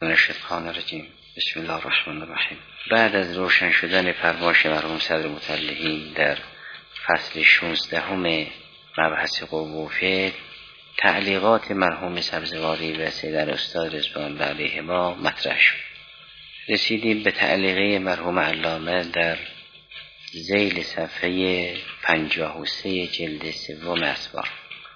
الشیطان الرجیم. بسم الله الرحمن الرحیم. بعد از روشن شدن فرمایش مرحوم صدر مطلقین در فصل 16 مبحث قوه و فعل، تعلیقات مرحوم سبزواری و سیدر استاد رضوان الله علیهما مطرح شد. رسیدیم به تعلیقه مرحوم علامه در ذیل صفحه 53 جلد 3 اسوار.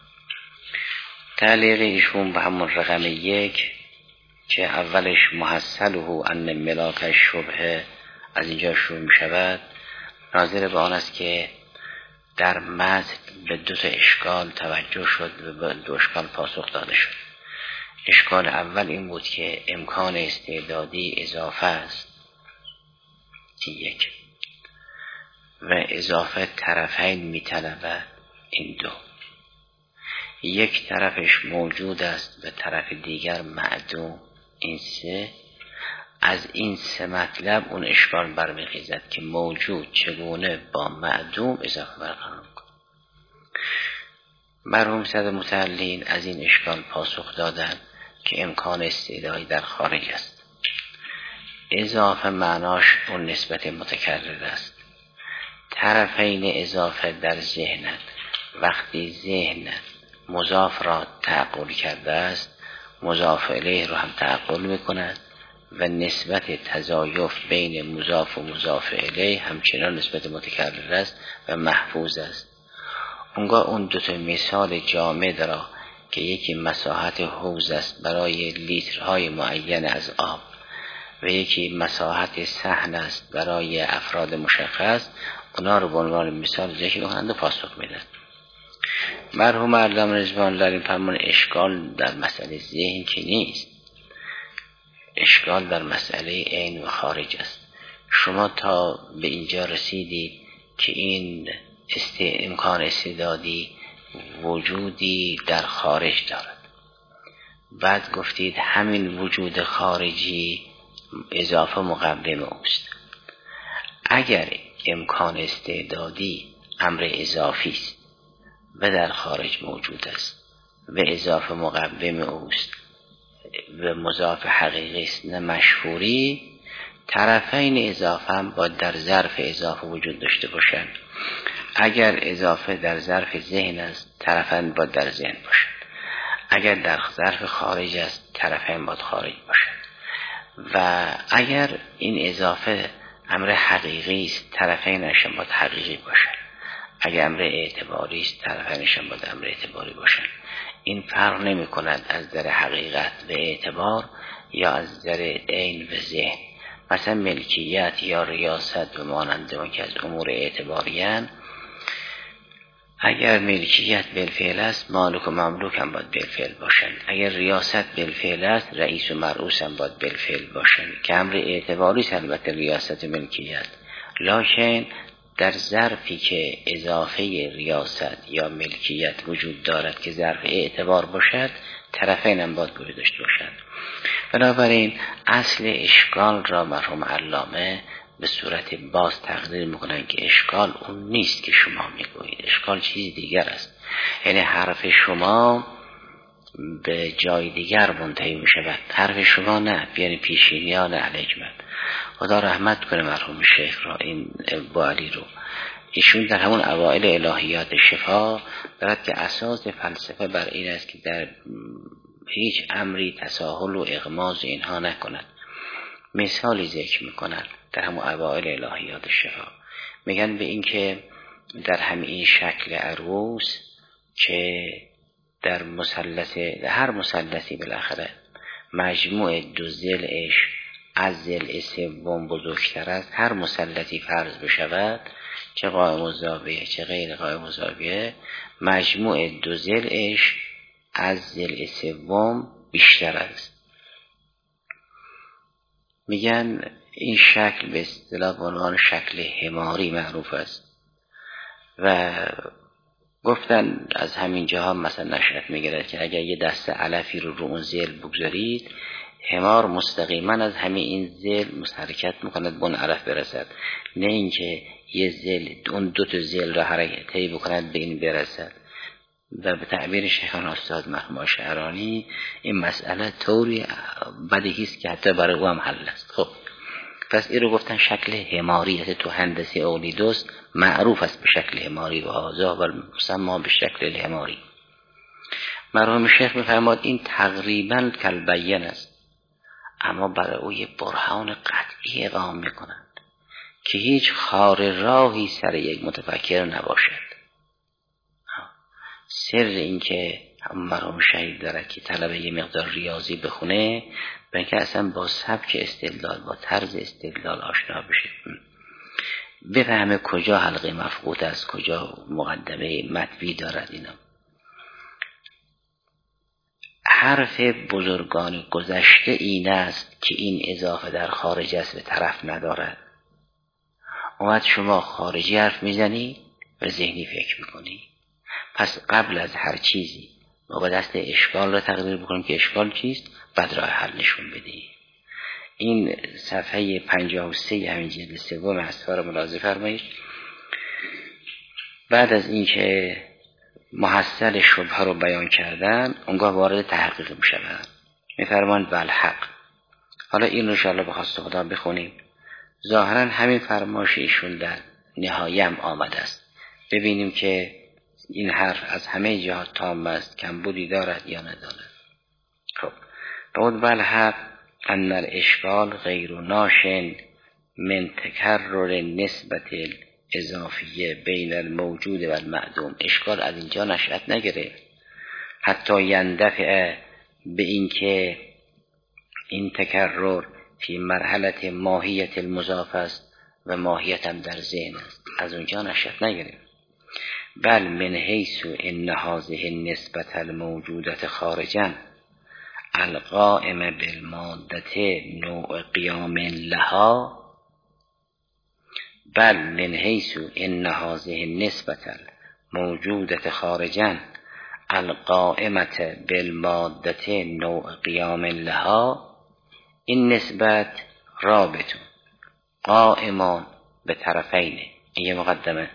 تعلیق ایشون به همون رقم 1 که اولش محصله ان ملاک شبهه از اینجا شروع می شود، ناظر به آن است که در متن به 2 اشکال توجه شد و به 2 اشکال پاسخ داده شد. اشکال اول این بود که امکان استعدادی اضافه است، 1 و اضافه طرفین می طلبد، این 2. یک طرفش موجود است و طرف دیگر معدوم، این 3. از این 3 مطلب اون اشکال برمیخیزد که موجود چگونه با معدوم اضافه برقرار کنه. مرحوم صدر مطلقین از این اشکال پاسخ دادند که امکان استعدادی در خارج است. اضافه معناش اون نسبت متکرر است. طرفین اضافه در ذهنند. وقتی ذهن مضاف را تعقل کرده است، مضاف الیه را هم تعقل میکند و نسبت تضایف بین مضاف و مضاف الیه همچنان نسبت متکرر است و محفوظ است. اونگاه اون 2 مثال جامد را که یکی مساحت حوض است برای لیترهای معین از آب و یکی مساحت صحن است برای افراد مشخص، اونا رو به عنوان مثال ذکر کنند و پاسخ میدن. مرحوم علامه رضوان الله علیه فرمان اشکال در مسئله ذهن که نیست، اشکال در مسئله عین و خارج است. شما تا به اینجا رسیدید که این امکان استعدادی وجودی در خارج دارد، بعد گفتید همین وجود خارجی اضافه مقوم اوست. اگر امکان استعدادی امر اضافی است و در خارج موجود است و اضافه مقوم اوست و مضاف حقیقی است نه مشهوری، طرفین اضافه هم باید در ظرف اضافه وجود داشته باشند. اگر اضافه در ظرف ذهن است، طرفین باید در ذهن باشند. اگر در ظرف خارج است، طرفین باید خارج باشند. و اگر این اضافه امر حقیقی است، طرفینش هم باید حقیقی باشند. اگر امر اعتباری است، طرفینش هم باید امر اعتباری باشند. این فرق نمی کند از نظر حقیقت و اعتبار یا از نظر عین و ذهن. مثلا ملکیت یا ریاست و مانند اون که از امور اعتباریان، اگر ملکیت بالفعل است، مالک و مملوک هم باید بالفعل باشند. اگر ریاست بالفعل است، رئیس و مرئوس هم باید بالفعل باشند که امر اعتباری است البته ریاست و ملکیت. لکن در ظرفی که اضافه ریاست یا ملکیت وجود دارد که ظرف اعتبار باشد، طرفین هم باید وجود داشته باشد. بنابراین اصل اشکال را مرحوم علامه به صورت باز تقدیر میکنن که اشکال اون نیست که شما میگویید، اشکال چیز دیگر است. یعنی حرف شما به جای دیگر منتهی میشود، حرف شما نه، یعنی پیشینیان علیکم. خدا رحمت کنه مرحوم شیخ را، این بالی رو. ایشون در همون اوائل الهیات شفا دارد که اساس فلسفه بر این است که در هیچ امری تساهل و اغماض اینها نکند. مثالی ذکر میکنن در همون اوائل الهیات شفا، میگن به این که در همین شکل عروس که در هر مثلثی بالاخره مجموع 2 ضلعش از ضلع 3 بزرگتر است، هر مثلثی فرض بشود چه قائم و زاویه چه غیر قائم و زاویه، مجموع 2 ضلعش از ضلع 3 بیشتر است. میگن این شکل به اصطلاح به عنوان شکل حماری معروف است و گفتن از همین جاها مثلا نشأت میگیرد که اگر یه دسته علفی رو اون ذیل بگذارید، حمار مستقیما از همین این ذیل حرکت میکند به اون علف برسد، نه اینکه یه ذیل اون 2 ذیل را حرکتی بکند به این برسد. و به تعبیر شیخان استاد مرحوم شعرانی این مسئله طوری بدیهی است که حتی برای او هم حل است. خب پس این رو گفتن شکل حماریت تو هندسه اولیدوس معروف است به شکل حماری و هذا و مسمى به شکل الحماری. مرحوم شیخ می‌فرماد این تقریباً کالبین است، اما برای او یه برهان قطعی اقامه میکنند که هیچ خار راهی سر یک متفکر نباشد. سر این که مرحوم شهید داره که طلبه یه مقدار ریاضی بخونه برای که اصلا با سبک استدلال با طرز استدلال آشنا بشه، بفهمه کجا حلقه مفقود است، کجا مقدمه مطوی دارد. اینا حرف بزرگان گذشته این است که این اضافه در خارج است و طرف ندارد. اومد شما خارجی حرف میزنی و ذهنی فکر میکنی، پس قبل از هر چیزی ما با دست اشکال را تقدیر بکنیم که اشکال چیست، بعد راه حل نشون بدهیم. این صفحه 53 همین جلد سوم هست را ملاحظه فرمایید. بعد از اینکه محصل شبهه رو بیان کردن اونگاه وارد تحقیق میشوند، میفرمایند والحق. حالا این رو انشاءالله به خواست خدا بخونیم. ظاهرا همین فرمایش ایشون در نهایه هم آمده است، ببینیم که این حرف از همه جهات تام است، کمبودی دارد یا ندارد. خب بعد والحق ان الاشکال غیر ناشن من تکرر نسبت اضافیه بین الموجود و المعدوم. اشکال از اینجا نشأت نگرفت حتی یندفع به این که این تکرر فی مرحله ماهیت المضاف است و ماهیت هم در ذهن است، از اونجا نشأت نگرفت. بل من حیث ان هذه النسبت الموجودت خارجا القائم بالمادت نوع قیام لها، بل من حیث ان هذه النسبت الموجودت خارجا القائمت بالمادت نوع قیام لها. این نسبت رابط قائمان به طرفین، این مقدمه.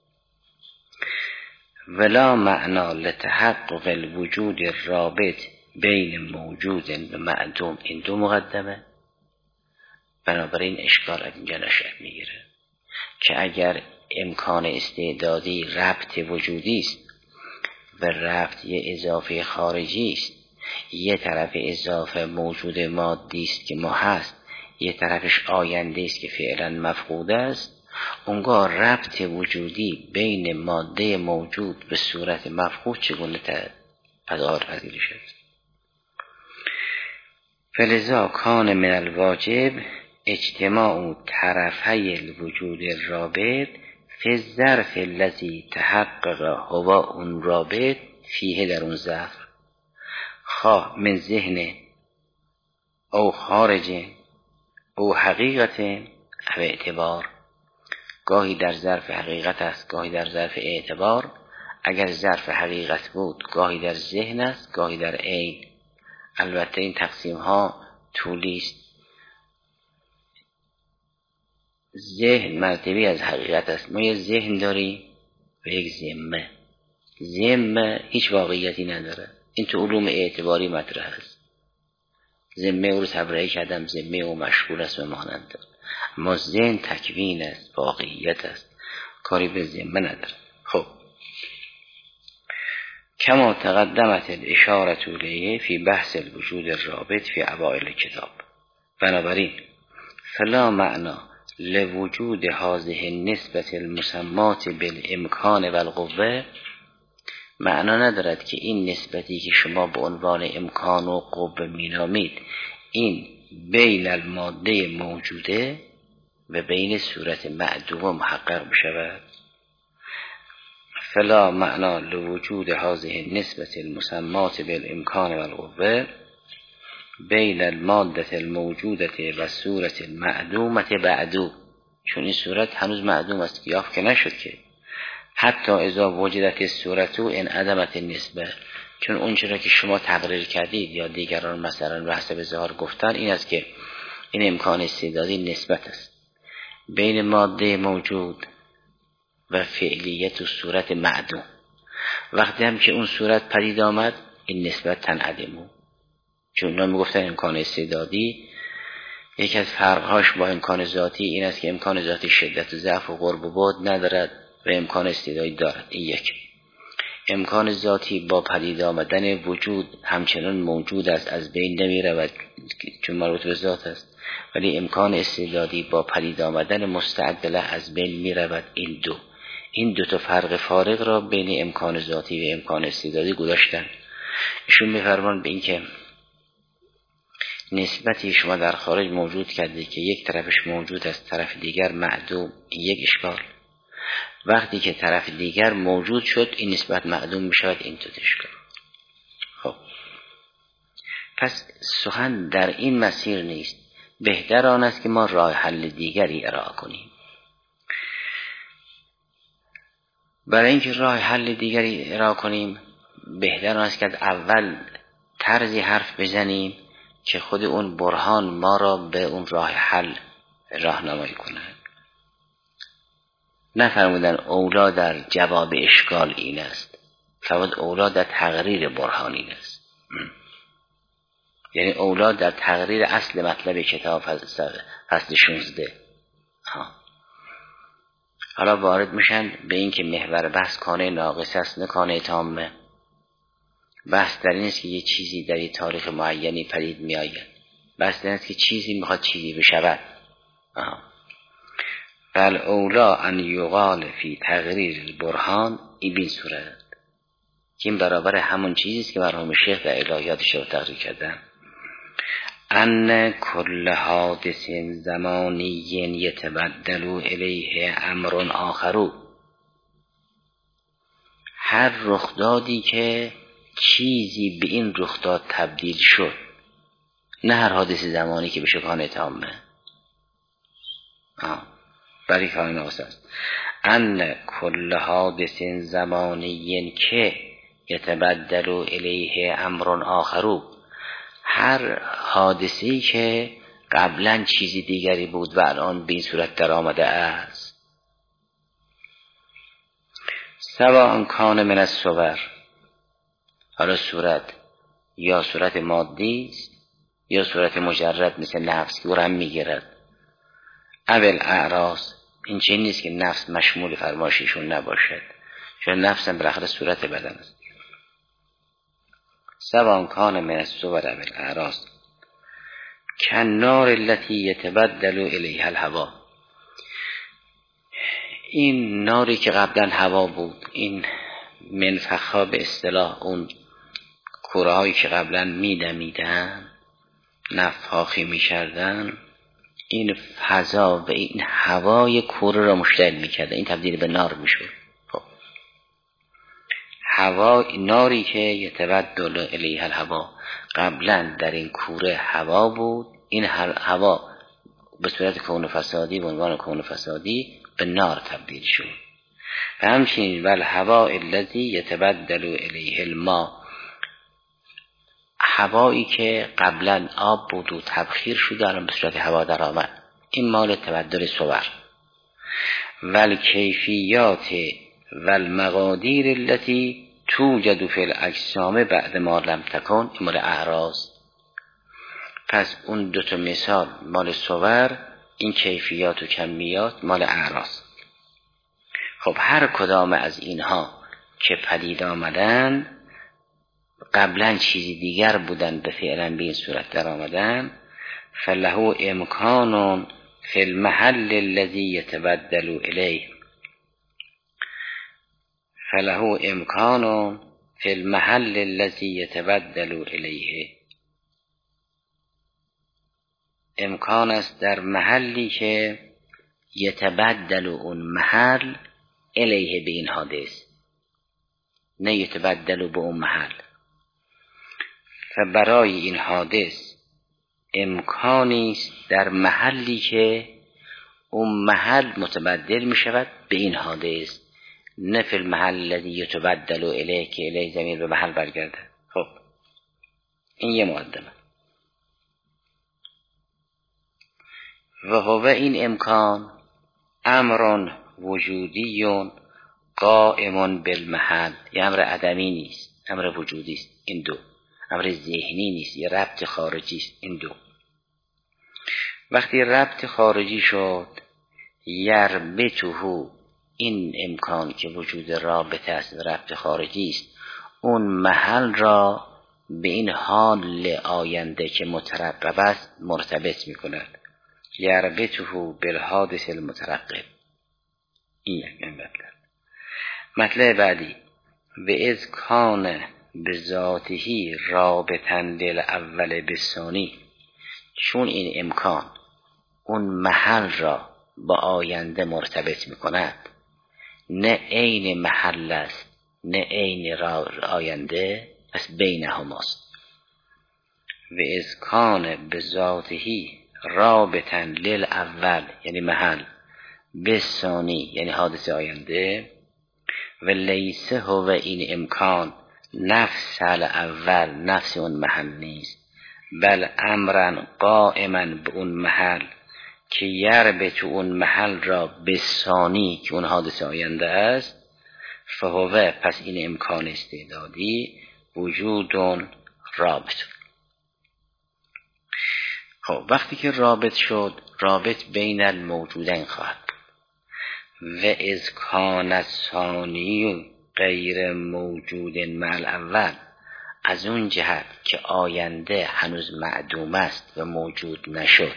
ولا معنا لتحقق الوجود الرابط بین موجود و معدوم، این دو مقدمه. بنابراین اشکال از اینجا نشأت میگیره که اگر امکان استعدادی ربط وجودی است و ربط یه اضافه خارجی است، یه طرف اضافه موجود مادی است که ما هست، یه طرفش آینده است که فعلا مفقود است، اونگاه ربط وجودی بین ماده موجود به صورت مفقود چگونه تظاهر پذیر شد. فلذا کان من الواجب اجتماع طرفی الوجود الرابط فی الظرف الذی تحقق هو اون رابط فیه، در اون ظرف، خواه من ذهن او خارج او حقیقت او اعتبار. گاهی در ظرف حقیقت است، گاهی در ظرف اعتبار. اگر ظرف حقیقت بود گاهی در ذهن است، گاهی در عین. البته این تقسیم ها طولی است. ذهن مرتبی از حقیقت است. ما یه ذهن داریم و یک ذمه. ذمه هیچ واقعیتی نداره، این تو علوم اعتباری مطرح است. ذمه او رو تبرئه کردم، ذمه او مشغول است و مانند دارد. اما ذهن تکوین است، واقعیت است، کاری به ذمه نداره. خب کما تقدمت الاشاره الیه فی بحث الوجود الرابط فی اوائل کتاب. بنابراین فلا معنا لوجود هذه النسبت المسمات بالامکان و القوه، معنا ندارد که این نسبتی که شما به عنوان امکان و قوه مینامید این بین الماده موجوده و بین صورت معدوم محقق بشود. فلا معنا لوجود هذه النسبت المسمات بالامکان و القوه بین الماده الموجوده و صورت المعدومه بعدو، چون این صورت هنوز معدوم است، یافت که نشد که. حتی اذا وجدت صورتو ان عدمت النسبه، چون اون چرا که شما تقریر کردید یا دیگران مثلا به حسب ظاهر گفتن این است که این امکان استعدادی نسبت است بین ماده موجود و فعلیت و صورت معدوم. وقتی هم که اون صورت پدید آمد این نسبت تنعدمو. چون اونا میگفتن امکان استعدادی یکی از فرقهاش با امکان ذاتی این است که امکان ذاتی شدت و ضعف و قرب و بعد ندارد و امکان استعدادی دارد. این یک. امکان ذاتی با پدید آمدن وجود همچنان موجود است، از بین نمی رود چون مربوط به ذات است، ولی امکان استعدادی با پدید آمدن مستعدله از بین می رود. این دو تا فرق فارق را بین امکان ذاتی و امکان استعدادی گذاشتن. ایشون می‌فرمان به این که نسبتی شما در خارج موجود کرده که یک طرفش موجود است طرف دیگر معدوم، یک اشکال. وقتی که طرف دیگر موجود شد این نسبت معدوم میشود، این دو اشکال. خب پس سخن در این مسیر نیست، بهتر آن است که ما راه حل دیگری ارائه کنیم. برای اینکه راه حل دیگری ارائه کنیم بهتر آن است که اول طرزی حرف بزنیم که خود اون برهان ما را به اون راه حل راهنمایی کنه. نفرمودن اولا در جواب اشکال این است، فقط اولا در تقریر برهان این است. یعنی اولا در تقریر اصل مطلب کتاب فصل 16. حالا وارد میشن به این که محور بحث کانه ناقص است نه کانه تامه. بحث در این است که یه چیزی در یه تاریخ معینی پدید می آید. بحث در این است که چیزی میخواد چیزی بشود. بل اولا ان یقال فی تقریر البرهان این بین صورت که این برابر همون چیزی است که مرحوم شیخ در الهیاتش رو تقریر کردن. ان کل حادث زمانی یتبدل الیه امر آخر. هر رخدادی که چیزی به این رخداد تبدیل شد، نه هر حادث زمانی که بشه کانه تامه. برای کانه ناقص است. ان کل حادث زمانی که یتبدل الیه امر آخر. هر حادثه‌ای که قبلا چیزی دیگری بود و الان به این صورت در آمده است. سواء کان من الصور. حالا صورت یا صورت مادی است یا صورت مجرد مثل نفس که او هم میگیرد. اول اعراض. این چیزی نیست که نفس مشمول فرمایششون نباشد، چون نفس هم بالاخره صورت بدن است. سواء کان من الصور اول اعراض کنار التي یتبدل الیها الهوا. این ناری که قبلا هوا بود، این منفخا به اصطلاح اون کورهایی که قبلا میدمیدن نفاخی میکردن، این فضا و این هوای کوره را مشتعل میکرد، این تبدیل به نار میشد. هوا ناری که یتبدل الیها الهوا، قبلا در این کوره هوا بود، این هوا به صورت کون فسادی، به عنوان کون فسادی به نار تبدیل شد. و همچنین والهوا الذی یتبدل الیه الماء، هوایی که قبلا آب بود و تبخیر شد الان به صورت هوا در آمد، این مال تبدل صور. والکیفیات والمقادیر التي توجد فی الاجسام بعد ما لم تکن، این مال اعراض. پس اون دوتا مثال مال صور، این کیفیات و کمیات مال اعراض. خب هر کدام از اینها که پدید آمدن قبلا چیزی دیگر بودن به فعلا به این صورت در آمدن، فله امکان فی المحل الذی یتبدل الیه، فله امکان فی المحل الذی یتبدل الیه. امکان است در محلی که یتبدل اون محل الیه به این حادث، نه یتبدل به اون محل. فبرای این حادث امکانی است در محلی که اون محل متبدل می شود به این حادث، نه فی المحل الذی یتبدل الیه که الیه ضمیر به محل برگرده. خب این یه مقدمه. و هو این امکان امر وجودی قائم بالمحل، یه امر عدمی نیست، امر وجودی است. این دو امر ذهنی نیست، یه ربط خارجی است. این دو وقتی ربط خارجی شد، یربطه، این امکان که وجود رابطه است، ربط خارجی است، اون محل را به این حال آینده که مترقب است مرتبط می کند. یربطه بالحادث المترقب. این یک مطلب. مطلب بعدی، و اذ کان بذاته رابطا للاول بالثانی، چون این امکان اون محل را با آینده مرتبط می کند، نه عین محل است نه عین آینده، پس بینهماست. و اذ کان بذاته رابطا للاول یعنی محل، بالثانی یعنی حادثه آینده، و لیس هو این امکان نفس الاول، نفس اون محل نیست، بل امرا قائما به اون محل که یربط اون محل را بالثانی که اون حادثه آینده است، فهو، پس این امکان استعدادی وجود رابط. خب وقتی که رابط شد، رابط بین الموجودین خواهد. و اذ کان الثانی غیر موجود مع الاول، از اون جهت که آینده هنوز معدوم است و موجود نشد.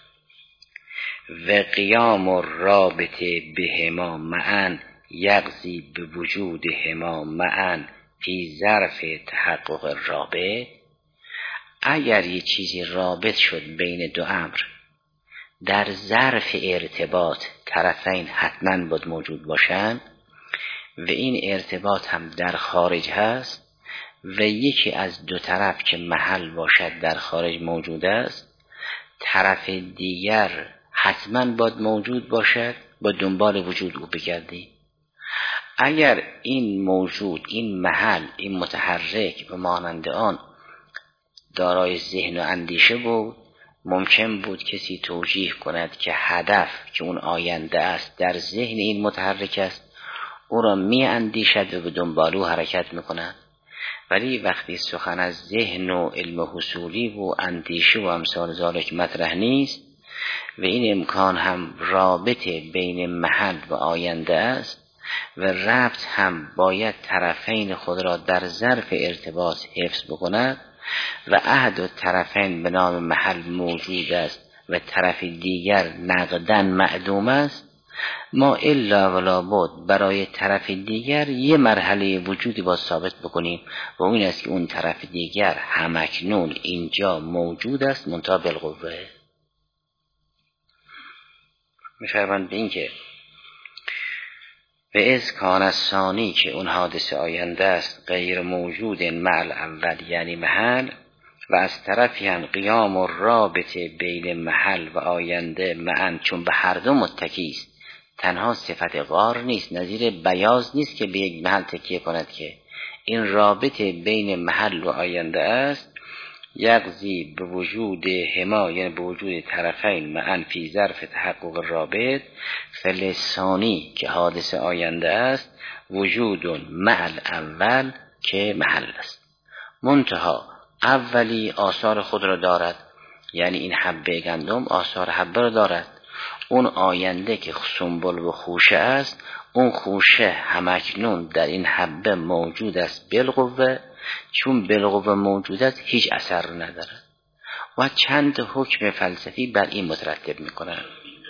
و قیام الرابطه بهما معا یقضی به وجودهما معا فی ظرف تحقق الرابط، اگر یه چیزی رابط شد بین دو امر، در ظرف ارتباط طرفین حتما باید موجود باشند و این ارتباط هم در خارج هست و یکی از دو طرف که محل باشد در خارج موجود است، طرف دیگر حتما باید موجود باشد، با دنبال وجود او بگردی. اگر این موجود، این محل، این متحرک و مانند آن دارای ذهن و اندیشه بود، ممکن بود کسی توجیه کند که هدف که اون آینده است در ذهن این متحرک است، او را می اندیشد و به دنبال او حرکت می کند. ولی وقتی سخن از ذهن و علم حصولی و اندیشه و امثال ذالک مطرح نیست و این امکان هم رابط بین محل و آینده است و ربط هم باید طرفین خود را در ظرف ارتباط حفظ بکند و احد الطرفین به نام محل موجود است و طرف دیگر نقداً معدوم است، ما الا ولا بد برای طرف دیگر یه مرحله وجودی با ثابت بکنیم و اون است که اون طرف دیگر همکنون اینجا موجود است منتها بالقوه. می‌فرمایند به این که و اذ کان الثانی که اون حادثه آینده است غیر موجود مع الاول یعنی محل، و از طرفی هم قیام الرابطه بین محل و آینده معا، چون به هر دو متکی است، تنها صفت غار نیست، نظیر بیاض نیست که به یک محل تکیه کند، که این رابطه بین محل و آینده است، یقضی به وجود هما یعنی به وجود طرفین معا فی ظرف تحقق الرابط، فلسانی که حادثه آینده است وجود مع الاول که محل است. منتها اولی آثار خود را دارد، یعنی این حبه گندم آثار حبه را دارد. اون آینده که سنبل و خوشه است، اون خوشه همکنون در این حبه موجود است بالقوه، چون بالقوه موجود است هیچ اثر ندارد و چند حکم فلسفی بر این مترتب میکنند.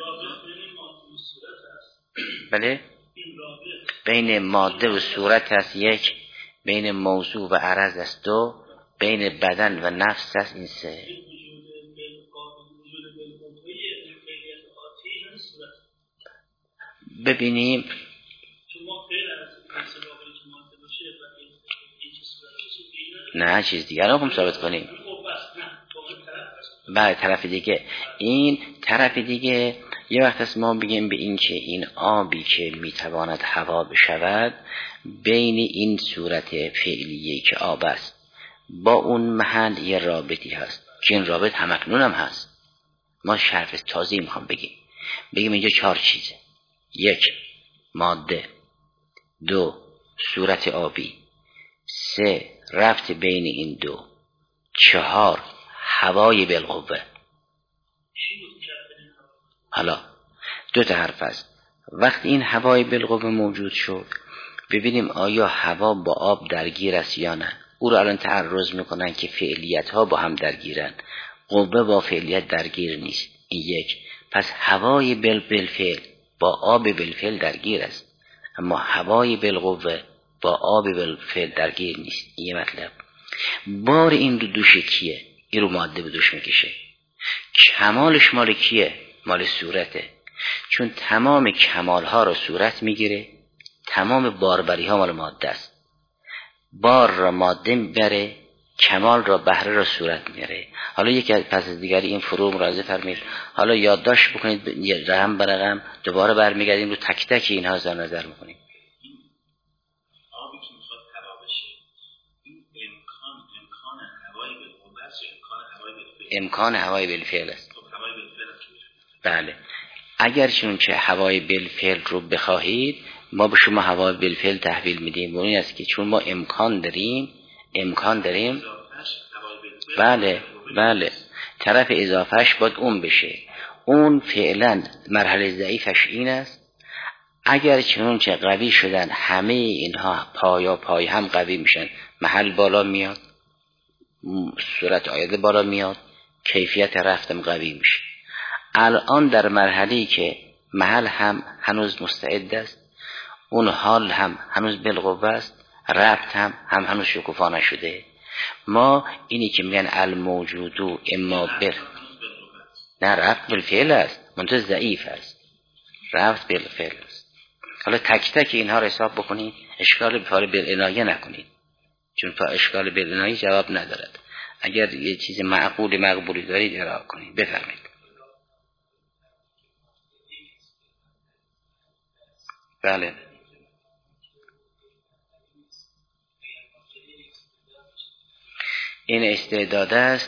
بله، بین ماده و صورت است یک، بین موضوع و عرض است دو، بین بدن و نفس است این سه. ببینیم نه چیز دیگر رو هم ثابت کنیم. بعد طرف دیگه، این طرف دیگه یه وقت است ما بگیم به این که این آبی که میتواند هوا بشود، بین این صورت فعلیه که آب است با اون محل یه رابطی هست که این رابط همکنون هم هست. ما شرف تازی میخوام بگیم اینجا چهار چیزه: یک، ماده، 2 صورت آبی، 3 ربط بین این دو، 4 هوای بالقوه. حالا 2 تا حرف است. وقتی این هوای بالقوه موجود شد، ببینیم آیا هوا با آب درگیر است یا نه. او رو الان تعرض میکنن که فعلیت ها با هم درگیرن، قوه با فعلیت درگیر نیست. این یک. پس هوای بالفعل با آب بالفعل درگیر است، اما هوای بالقوه با آب بالفعل درگیر نیست. این یه مطلب. بار این رو دوش کیه؟ این رو ماده به دوش میکشه. کمالش مال کیه؟ مال صورته، چون تمام کمال ها رو صورت میگیره، تمام باربری ها مال ماده است. بار را ماده میبره، کمال را بهره را صورت میبره. حالا یکی از پس از دیگری این فروع مراجعه فرمایید. حالا یادداشت بکنید، رقم به رقم دوباره برمیگردیم رو تک تک اینها زار نظر میکنیم. آبی که میخواد خراب بشه، این امکان هوای بالقوه است یا امکان هوای بالفعل است؟ بله. اگر چون که هوای بالفعل رو بخواهید، ما به شما هوای بالفعل تحویل میدیم. این است که چون ما امکان داریم بله طرف اضافهش باید اون بشه. اون فعلا مرحله ضعیفش این است. اگر چون که قوی شدن، همه اینها پای هم قوی میشن، محل بالا میاد، صورت آینده بالا میاد، کیفیت رفتم قوی میشه. الان در مرحله‌ای که محل هم هنوز مستعد است، اون حال هم هنوز بالقوه است، ربط هم هنوز شکوفا نشده. ما اینی که میگن الموجودو اما نه، ربط بالفعل است، منتها ضعیف است، ربط بالفعل است. حالا تک تک اینها رو حساب بکنید، اشکال بالعنایه نکنید، چون اشکال بالعنایه جواب ندارد. اگر یه چیز مقبولی دارید ارائه کنید. بفرمایید. بله. این استعداد است.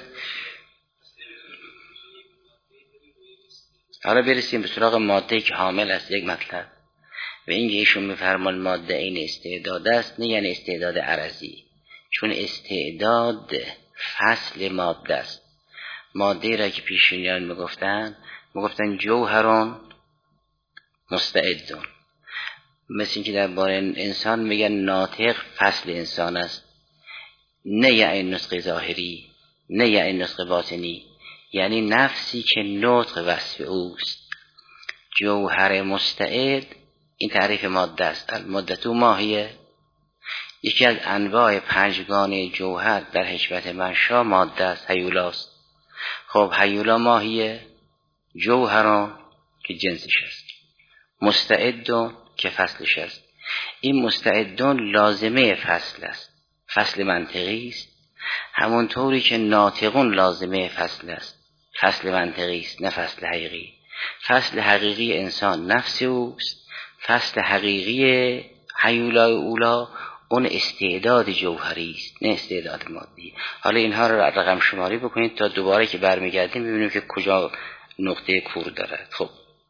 حالا برسیم به سراغ ماده که حامل است یک مطلب. و اینکه ایشون میفرمان ماده این استعداد است، نه یعنی استعداد عرضی، چون استعداد فصل ماده است. ماده را که پیشینیان میگفتن جوهرون مستعدون. مثل اینکه درباره انسان میگن ناطق فصل انسان است، نه یعنی نطق ظاهری، نه یعنی نطق باطنی، یعنی نفسی که نطق وصف اوست. جوهر مستعد این تعریف ماده است. المادة ماهیه، یکی از انواع پنجگانه جوهر در حکمت منشا ماده است، هیولاست. خب هیولا ماهیه، جوهران که جنسش است، مستعدون که فصلش است. این مستعدون لازمه فصل است، فصل منطقی است، همونطوری که ناطقون لازمه فصل است، فصل منطقی است نه فصل حقیقی. فصل حقیقی انسان نفس اوست، فصل حقیقی هیولای اولا اون استعداد جوهری است نه استعداد مادی. حالا اینها رو رقم شماری بکنید تا دوباره که برمیگردیم ببینیم که کجا نقطه کور دارد. خب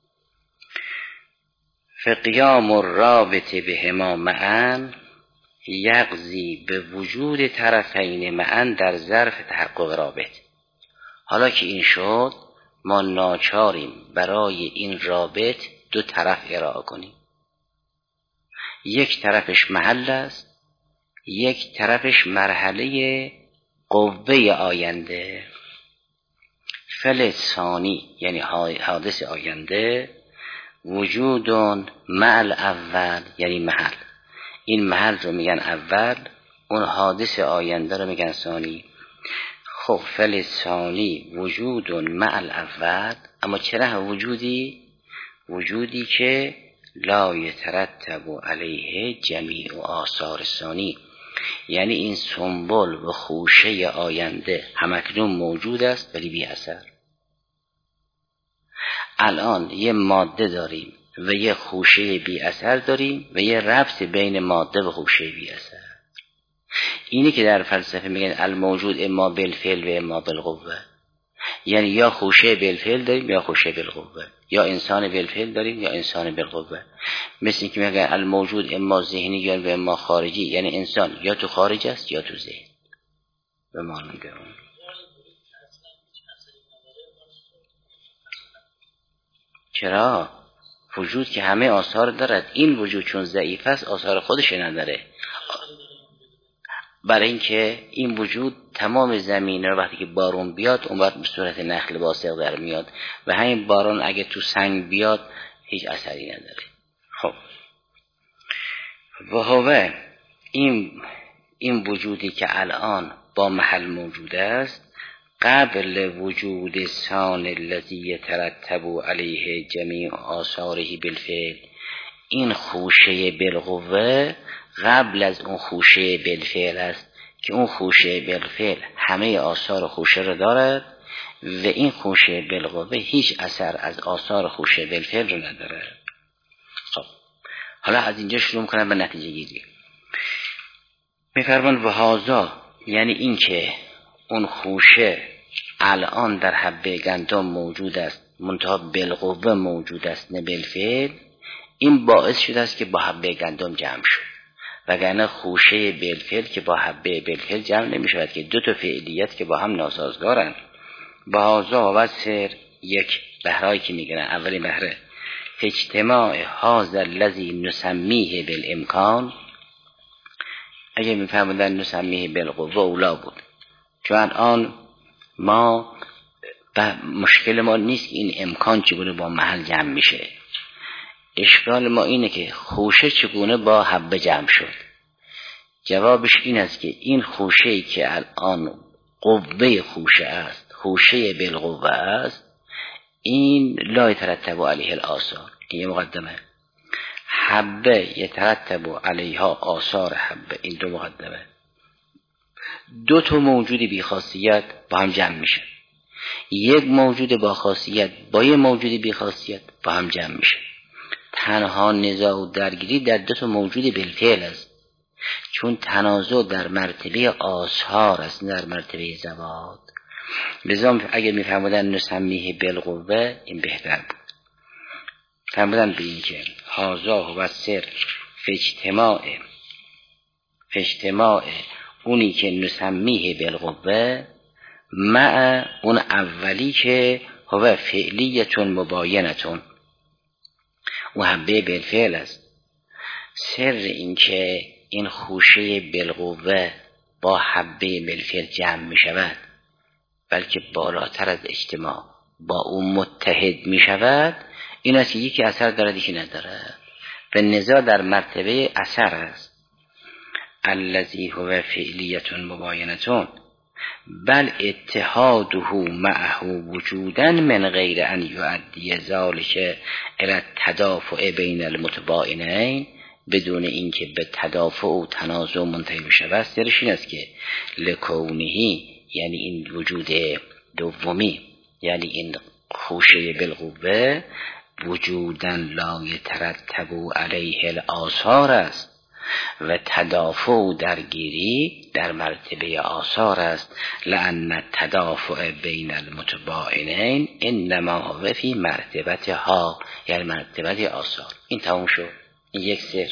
فقیام الرابط بهما معا یقضی به وجود طرفین معا در ظرف تحقق رابط. حالا که این شد، ما ناچاریم برای این رابط 2 طرف ارائه کنیم. یک طرفش محل است، یک طرفش مرحله قوه آینده. فعل ثانی یعنی حادث آینده، وجودون مع الاول یعنی محل. این محل رو میگن اول، اون حادث آینده رو میگن ثانی. خب فعل ثانی وجودون مع الاول، اما چرا وجودی که لا یترتب علیه جمیع آثار ثانی، یعنی این سنبل و خوشه آینده همکنون موجود است ولی بی اثر. الان یه ماده داریم و یه خوشه بی اثر داریم و یه ربط بین ماده و خوشه بی اثر. اینی که در فلسفه میگن الموجود اما بالفعل و اما بالقوه، یعنی یا خوشه بالفعل داریم یا خوشه بالقوه، یا انسان بالفعل داریم یا انسان بالقوه. مثل اینکه میگن الموجود اما ذهنی یا و اما خارجی، یعنی انسان یا تو خارج است یا تو ذهن. به معنی اون چرا وجود که همه آثار دارد، این وجود چون ضعیف است آثار خودش نداره. برای اینکه این وجود تمام زمین رو وقتی که بارون بیاد اون وقت به صورت نخل باسق در میاد و همین بارون اگه تو سنگ بیاد هیچ اثری نداره. خب و هو این وجودی که الان با محل موجود است قبل وجود ثان الذی یترتب علیه جمیع آثاره بالفعل، این خوشه بالقوه قبل از اون خوشه بالفعل است که اون خوشه بالفعل همه آثار خوشه رو دارد و این خوشه بالقوه هیچ اثر از آثار خوشه بالفعل رو نداره. خب حالا از اینجا شروع میکنم به نتیجه گیری. میفرمان و هذا یعنی این که اون خوشه الان در حبه گندم موجود است منتها بالقوه موجود است نه بالفعل، این باعث شده است که با حبه گندم جمع شد، وگرنه خوشه بالفعل که با حبه بالفعل جمع نمی شود که دو تا فعلیت که با هم ناسازگارن. با هذا و سر یک بهرهایی که میگن، اولی بهره اجتماع هذا الذی نسمیه بالامکان، اگه میفهمدن نسمیه بالقوه اولا بود، چون آن ما مشکل ما نیست که این امکان چگونه با محل جمع میشه، اشکال ما اینه که خوشه چگونه با حبه جمع شد. جوابش این است که این خوشه‌ای که الان قوه خوشه است، خوشه بالقوه است، این لا یترتب علیه الآثار، این یه مقدمه. حبه یترتب علیها آثار حبه، این دو مقدمه. دو تا موجود بی خاصیت با هم جمع میشه، یک موجود با خاصیت با یک موجود بی خاصیت با هم جمع میشه. تنها نزاع و درگیری در دو تا موجود بالفعل است، چون تنازع در مرتبه آثار است در مرتبه ذوات. لذا اگر میفهمودن نسمیه بالقوه این بهتر بود. فهمودن به این که هذا و سر فی اجتماع اونی که نسمیه بالقوه مع اون اولی که هو فعلیتون مباینتون و حبه بالفعل است. سر این که این خوشه بالقوه با حبه بالفعل جمع می شود، بلکه بالاتر از اجتماع با اون متحد می شود، این است که یکی اثر دارد یکی نداره و نزاع در مرتبه اثر است. الذی هو فعلیتون مباینتون بل اتحاده معه وجودا من غیر ان یؤدی ذلک الی التدافع بین المتباینین، بدون اینکه به تدافع و تنازع منتهی بشود. سرش این است که لکونهی یعنی این وجود دومی، یعنی این خوشه بالقوه وجودا لا یترتب علیه الآثار است و تدافع و درگیری در مرتبه آثار است. لأن التدافع بین المتباینین انما هو فی مرتبه ها، یعنی مرتبه آثار. این تموم شد. این یک سر.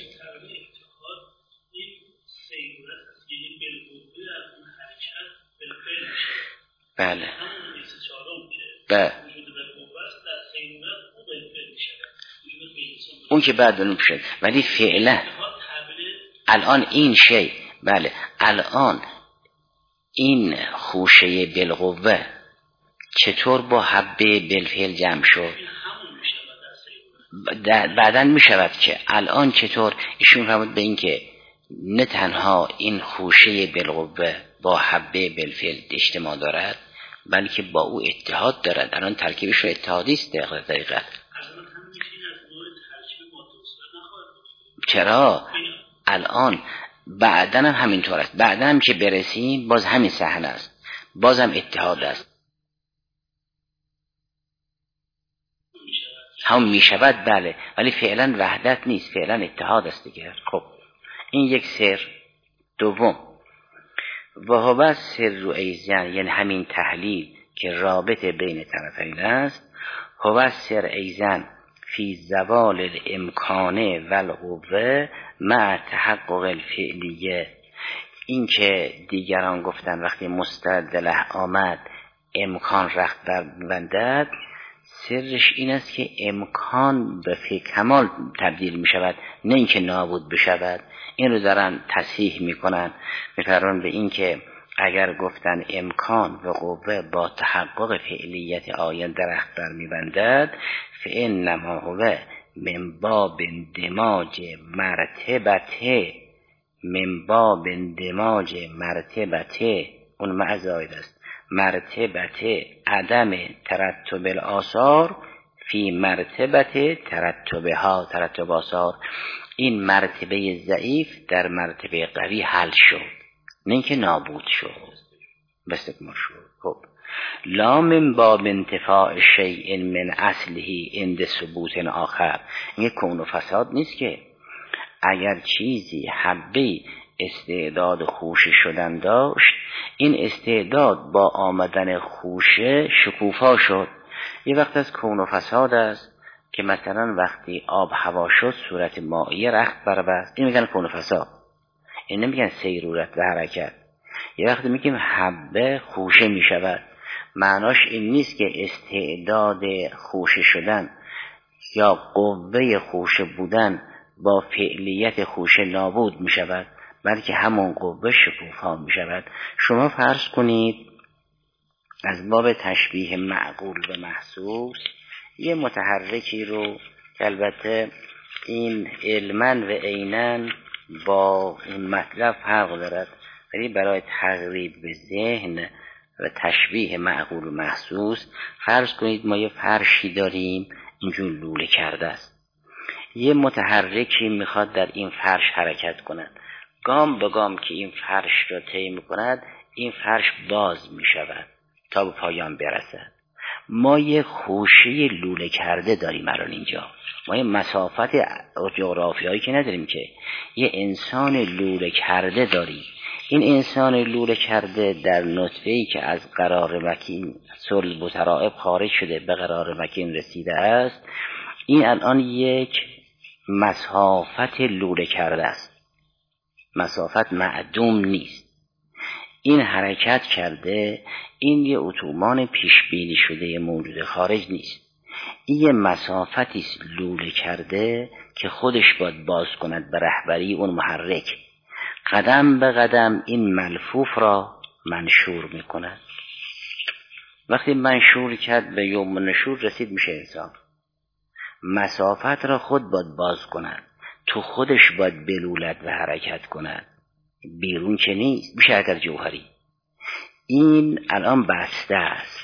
بله بله اون که بعد اون شد، ولی فعلا الان این شی، بله الان این خوشه بالقوه چطور با حبه بالفعل جمع شد؟ بعدن می شود که الان چطور ایشون فرمود به این که نه تنها این خوشه بالقوه با حبه بالفعل اجتماع دارد بلکه با او اتحاد دارد. الان ترکیبش رو اتحادی است دقیقا. چرا؟ الان بعدن هم همینطور است، بعدن هم که برسیم باز همین صحنه است، باز هم اتحاد است. هم می شود بله، ولی فعلا وحدت نیست، فعلا اتحاد است دیگه. خب این یک سر. دوم و هو سر ایزن، یعنی همین تحلیل که رابط بین طرفین است، هو سر ایزن فی زوال الامکانه و القوه مع تحقق الفعلیه. این که دیگران گفتن وقتی مستعدله آمد امکان رخت بربندد، سرش این است که امکان به کمال تبدیل می شود، نه اینکه نابود بشود. این رو دارن تصحیح می کنن، می فرمان به این که اگر گفتن امکان و قوه با تحقق فعلیت آینده رخت بر می بندد، فإنما هو من باب اندماج مرتبته اون معزاید است، مرتبته عدم ترتب الآثار فی مرتبت ترتب آثار. این مرتبه ضعیف در مرتبه قوی حل شد، نه اینکه نابود شد، بستکمال شد. خب لا من باب انتفاع شیء من اصله عند ثبوت آخر. این کون و فساد نیست که اگر چیزی حبه استعداد خوشه شدن داشت، این استعداد با آمدن خوشه شکوفا شد. یه وقت از کون و فساد است که مثلا وقتی آب هوا شد صورت مائیه رخت بربست، این میگن کون و فساد، این نمیگن سیرورت و حرکت. یه وقت میگیم حبه خوشه میشود، معناش این نیست که استعداد خوشه شدن یا قوه خوشه بودن با فعلیت خوشه نابود میشود، بلکه همون قوه شکوفا میشود. شما فرض کنید از باب تشبیه معقول به محسوس یه متحرکی رو که البته این علماً و عیناً با این مطلب فرق دارد، ولی برای تقریب به ذهن و تشبیه معقول و محسوس فرض کنید ما یه فرشی داریم اینجور لوله کرده است، یه متحرکی میخواد در این فرش حرکت کند، گام به گام که این فرش را طی میکند این فرش باز میشود تا به پایان برسد. ما یه خوشه لوله کرده داریم الان اینجا، ما یه مسافت جغرافیایی که نداریم، که یه انسان لوله کرده داریم. این انسان لوله کرده در نطفه‌ای که از قرار مکین صلب و ترائب خارج شده به قرار مکین رسیده است، این الان یک مسافت لوله کرده است، مسافت معدوم نیست. این حرکت کرده، این یه اتوبان پیش بینی شده موجود خارج نیست، این یه مسافتی است لوله کرده که خودش باید باز کند به رهبری اون محرک. قدم به قدم این ملفوف را منشور میکند. وقتی منشور کرد به یوم نشور رسید میشه انسان. مسافت را خود باید باز کند، تو خودش باید بلولد و حرکت کند، بیرون که نیست، میشه حرکت جوهری. این الان بسته است،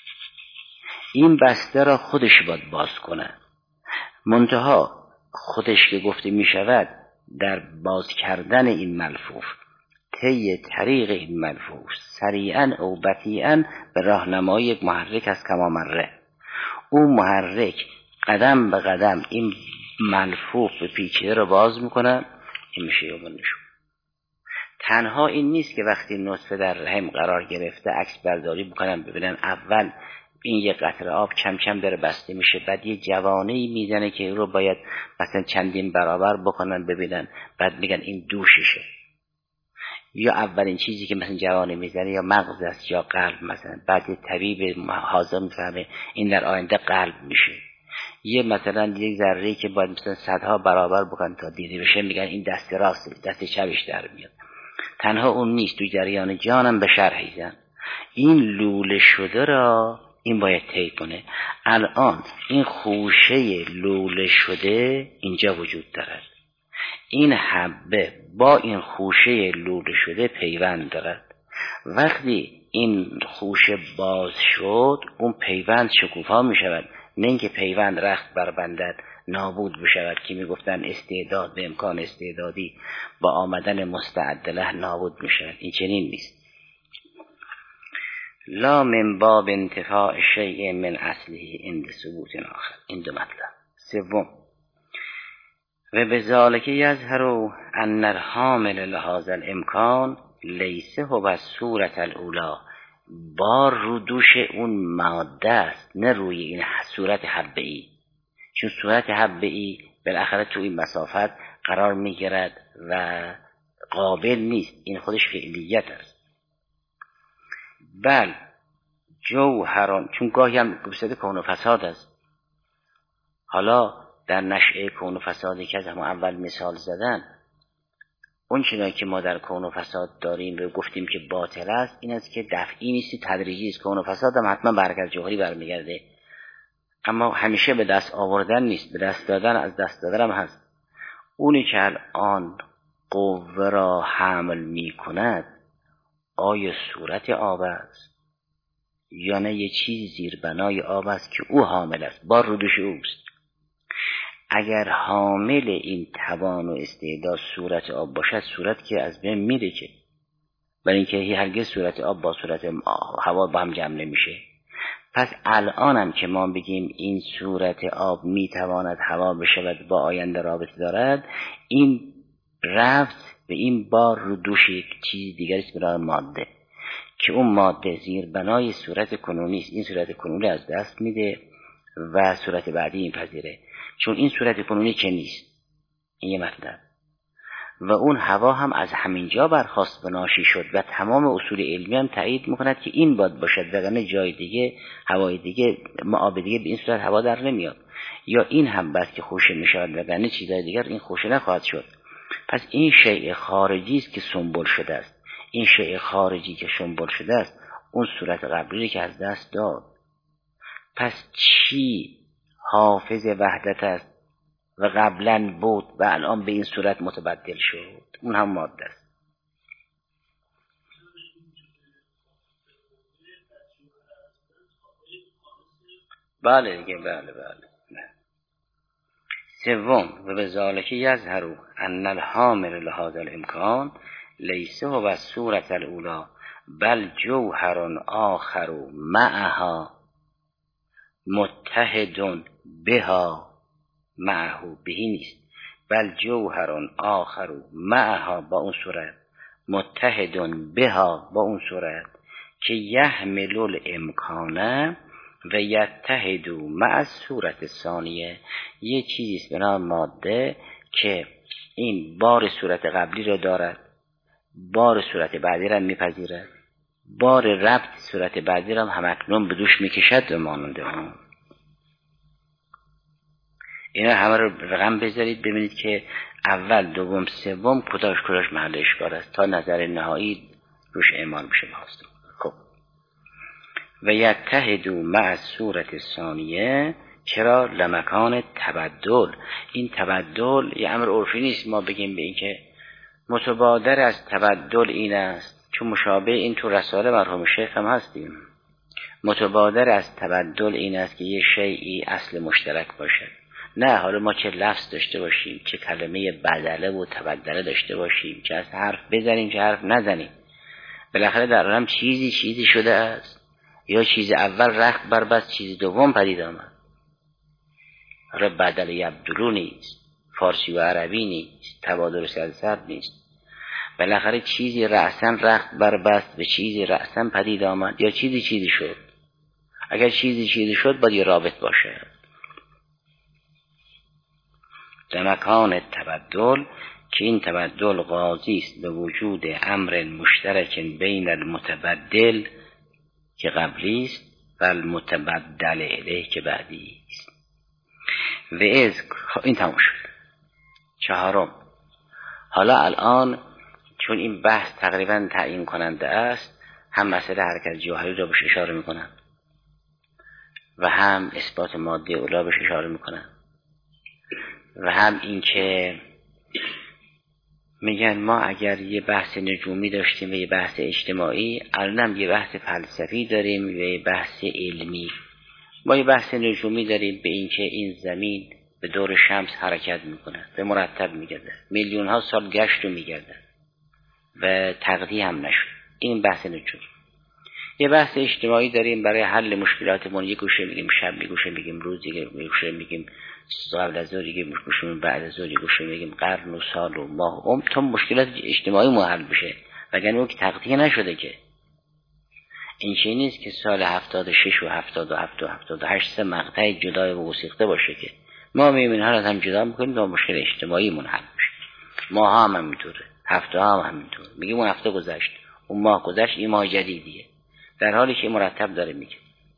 این بسته را خودش باید باز کند. منتها خودش که گفته میشود در باز کردن این ملفوف، طی طریق این ملفوف سریعا او بطیئا به راهنمای یک محرک از کما مره، اون محرک قدم به قدم این ملفوف به پیچیده رو باز میکنه، این میشه یوم نشور. تنها این نیست که وقتی نطفه در رحم قرار گرفته عکس برداری بکنن ببینن اول این یه قطره آب کم کم داره بسته میشه، بعد یه جوانه‌ای میزنه که این رو باید مثلا چندین برابر بکنن ببینن، بعد میگن این دوششه. یا اولین چیزی که مثلا جوانه میزنه یا مغز است یا قلب مثلا، بعد طبیب حاضر میفهمه این در آینده قلب میشه. یه مثلا یک ذره‌ای که باید مثلا صدها برابر بکن تا دیده بشه میگن این دست راست، دست چپش در میاد. تنها اون نیست، تو جریان جانم به شرحی زن این لوله شده را این باید طی کنه. الان این خوشه لوله شده اینجا وجود دارد، این حبه با این خوشه لوله شده پیوند دارد. وقتی این خوشه باز شد اون پیوند شکوفا می شود، نه اینکه پیوند رخت بربندد نابود بشود که می گفتن استعداد به امکان استعدادی با آمدن مستعدله نابود می شود. این چنین نیست. لا من باب انتفاع شیء من اصله عند ثبوت آخر. این دو مطلب. سوم، و بذالک یظهر ان الحامل لهذا الامکان لیس هو الصورة الاولی. بار رو دوش اون ماده است، نه روی این صورت حبه‌ای. چون صورت حبه‌ای بالاخره تو این مسافت قرار میگیرد و قابل نیست، این خودش فعلیت است. بل جوهران، چون گاهی هم گفته کون و فساد است. حالا در نشأه کون و فسادی که از همون اول مثال زدن، اون چیزایی که ما در کون و فساد داریم و گفتیم که باطل است، این است که دفعی نیستی، تدریجی است. کون و فساد هم حتما برکت جوهری برمیگرده، اما همیشه به دست آوردن نیست، به دست دادن، از دست دادن هم هست. اونی که الان قوه را حمل می کند آیا صورت آب است یا نه یه چیز زیربنای آب است که او حامل است، بار رو دوش اوست. اگر حامل این توان و استعداد صورت آب باشد، صورت که از بین میره، که برای اینکه هرگز صورت آب با صورت هوا با هم جمع نمیشه. پس الانم که ما بگیم این صورت آب میتواند هوا بشود با آینده رابطه دارد، این رفت به این بار رو دوش یک چیز دیگری است، برای ماده، که اون ماده زیر بنای صورت کنونی است. این صورت کنونی از دست میده و صورت بعدی این پذیره، چون این صورت کنونی که نیست. این یه مطلب. و اون هوا هم از همین جا برخاست و ناشی شد و تمام اصول علمی هم تایید میکند که این باید باشد، وگرنه جای دیگه، هوای دیگه، آب دیگه به این صورت هوا در نمیاد. یا این هم بس که خوشه میشود، وگرنه چیزای دیگر این خوشه نخواهد شد. پس این شیء خارجی است که سنبل شده است. این شیء خارجی که سنبل شده است اون صورت قبلی که از دست داد. پس چی حافظ وحدت است و قبلا بود و الان به این صورت متبدل شد؟ اون هم ماده است. بله دیگه، بله. سوم، و به ذالک یظهر ان الحامل لهذا الامکان لیس هو الصورة الاولی بل جوهر آخر معها متحد بها. معه بهی نیست، بل جوهر آخر معها با اون صورت، متحد بها با اون صورت، که یحمل الامکانه و یتحد مع الصورت ثانیه. یه چیزیست به نام ماده که این بار صورت قبلی رو دارد، بار صورت بعدی رو میپذیرد، بار ربط صورت بعدی رو هم اکنون به دوش میکشد و ماننده هم. اینا همه رو رقم بذارید ببینید که اول، دوم، سوم کداش محل اشکال است تا نظر نهایی روش اعمال بشه بهاست. خب و یتحد مع الصورت ثانیه، چرا؟ لمکان تبدل. این تبدل یه امر عرفی نیست ما بگیم به این که متبادر از تبدل این است، چون مشابه این تو رساله مرحوم شیخ هم هستیم. متبادر از تبدل این است که یه شیئی اصل مشترک باشد. نه حالا ما چه لفظ داشته باشیم، چه کلمه بدله و تبدله داشته باشیم، چه از حرف بزنیم چه حرف نزنیم، بالاخره در عالم چیزی شده است. یا چیز اول رخت بربست، چیز دوم پدید آمد. حالا بدل یبدلو نیست، فارسی و عربی نیست، تبادل سلسل نیست. بالاخره چیزی رأسن رخت بربست به چیزی رأسن پدید آمد، یا چیزی شد. اگر چیزی شد باید یه رابط باشه. در مکان تبدل، که این تبدل قاضی است به وجود امر مشترک بین المتبدل که قبلی است و المتبدل الیه که بعدی است. و این تموم شد. چهارم، حالا الان چون این بحث تقریبا تعیین کننده است، هم مسئله حرکت جوهری را بهش اشاره میکنن و هم اثبات ماده اولی بهش اشاره میکنن و هم این که میگن ما اگر یه بحث نجومی داشتیم و یه بحث اجتماعی، الانم یه بحث فلسفی داریم و یه بحث علمی. ما یه بحث نجومی داریم به این که این زمین به دور شمس حرکت میکنه، به مرتب میگرده، میلیون ها سال گشت و میگرده و تقطیع هم نشد. این بحث نجومی. یه بحث اجتماعی داریم برای حل مشکلاتمون. یه گوشه میگیم شب، یه گوشه میگیم روز، یه گوشه میگیم قبل از ظهر، یه گوشه میگیم بعد از ظهر، یه گوشه میگیم قرن و سال و ماه تا مشکلات اجتماعی حل بشه، وگرنه اون که تقطیع نشده که. این چیزی نیست که سال 76 و 77 و 78 سه مقطع جدا و گسیخته باشه که ما می‌بینیم اینها رو هم جدا می‌کنیم تا مشکل اجتماعیمون حل بشه. ماها هم همینطوره، هفته هم همینطوره. میگیم اون هفته گذشت، اون ماه گذشت، این ماه جدیدیه، در حالی که مرتب داره میگه.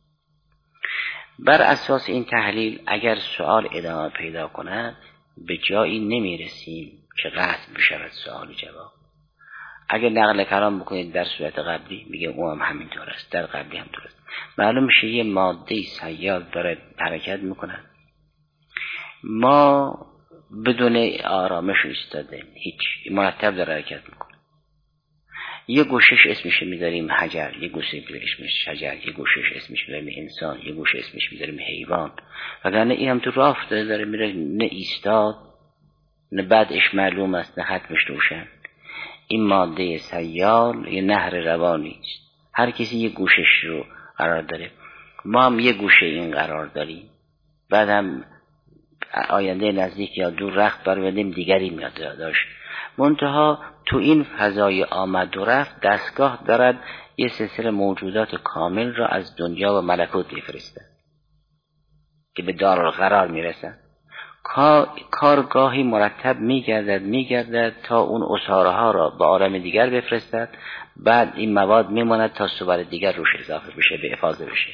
بر اساس این تحلیل اگر سوال ادامه پیدا کند به جایی نمیرسیم که قطع بشود سوال و جواب. اگر نقل کلام بکنید در صورت قبلی میگه اون هم همینطور است، در قبلی هم درست. معلوم میشه یه ماده سیال داره حرکت میکنه، ما بدون آرامش ایستاده، هیچ مرتب داره حرکت میکنه. یه گوشش اسمش میذاریم حجر، یه گوشه اسمش شجر، یه گوشش اسمش میذاریم انسان، یه گوشه اسمش میذاریم حیوان. وگرنه این هم تو راه داره میره، نه ایستاد نه بعدش معلوم است نه ختمش روشن. این ماده سیال یه نهر روانی است، هر کسی یه گوشش رو قرار داره. ما هم یه گوشه این قرار داریم، بعد هم آینده نزدیک یا دور رخت برودیم دیگری میاد داشت. منتها تو این فضای آمد و رفت دستگاه دارد یه سلسله موجودات کامل را از دنیا و ملکوت میفرسته که به دارالقرار میرسن. کارگاهی مرتب میگردد تا اون اساره ها را به عالم دیگر بفرستد، بعد این مواد میماند تا صور دیگر روش اضافه بشه، به افاضه بشه.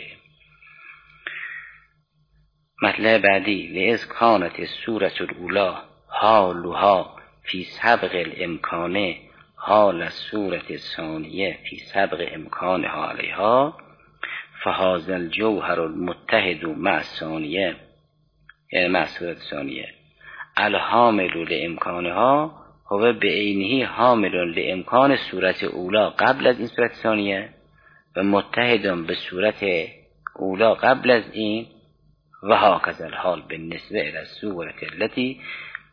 مطلب بعدی لئذ کانت الصورة الاولی حالها فی سبق الامکان حال الصورة الثانیه فی سبق امکانها علیها فهذا الجوهر المتحد مع الثانیه، یعنی مع الصورة الثانیه الحامل لامکانها هو بعینه حامل لامکان صورت اولی قبل از این صورت ثانیه و متحد به صورت اولی قبل از این و هاکذا الحال بالنسبه الی الصورة التي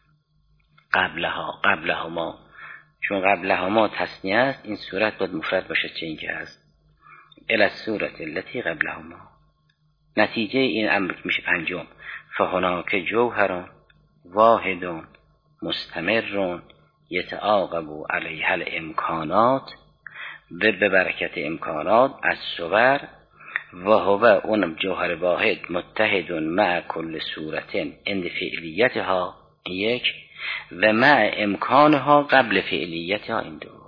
قبلهما. چون قبلهما تثنیه است، این صورت باید مفرد باشه، چه این که هست الی الصورة التي قبلهما. نتیجه این امر میشه پنجم فهناک جوهر واحد مستمر یتعاقب علیها الامکانات و به برکت امکانات از صور و هو اون جوهر واحد متحد مع کل صورت عند فعلیتها یک و مع امکانها قبل فعلیتها این دو.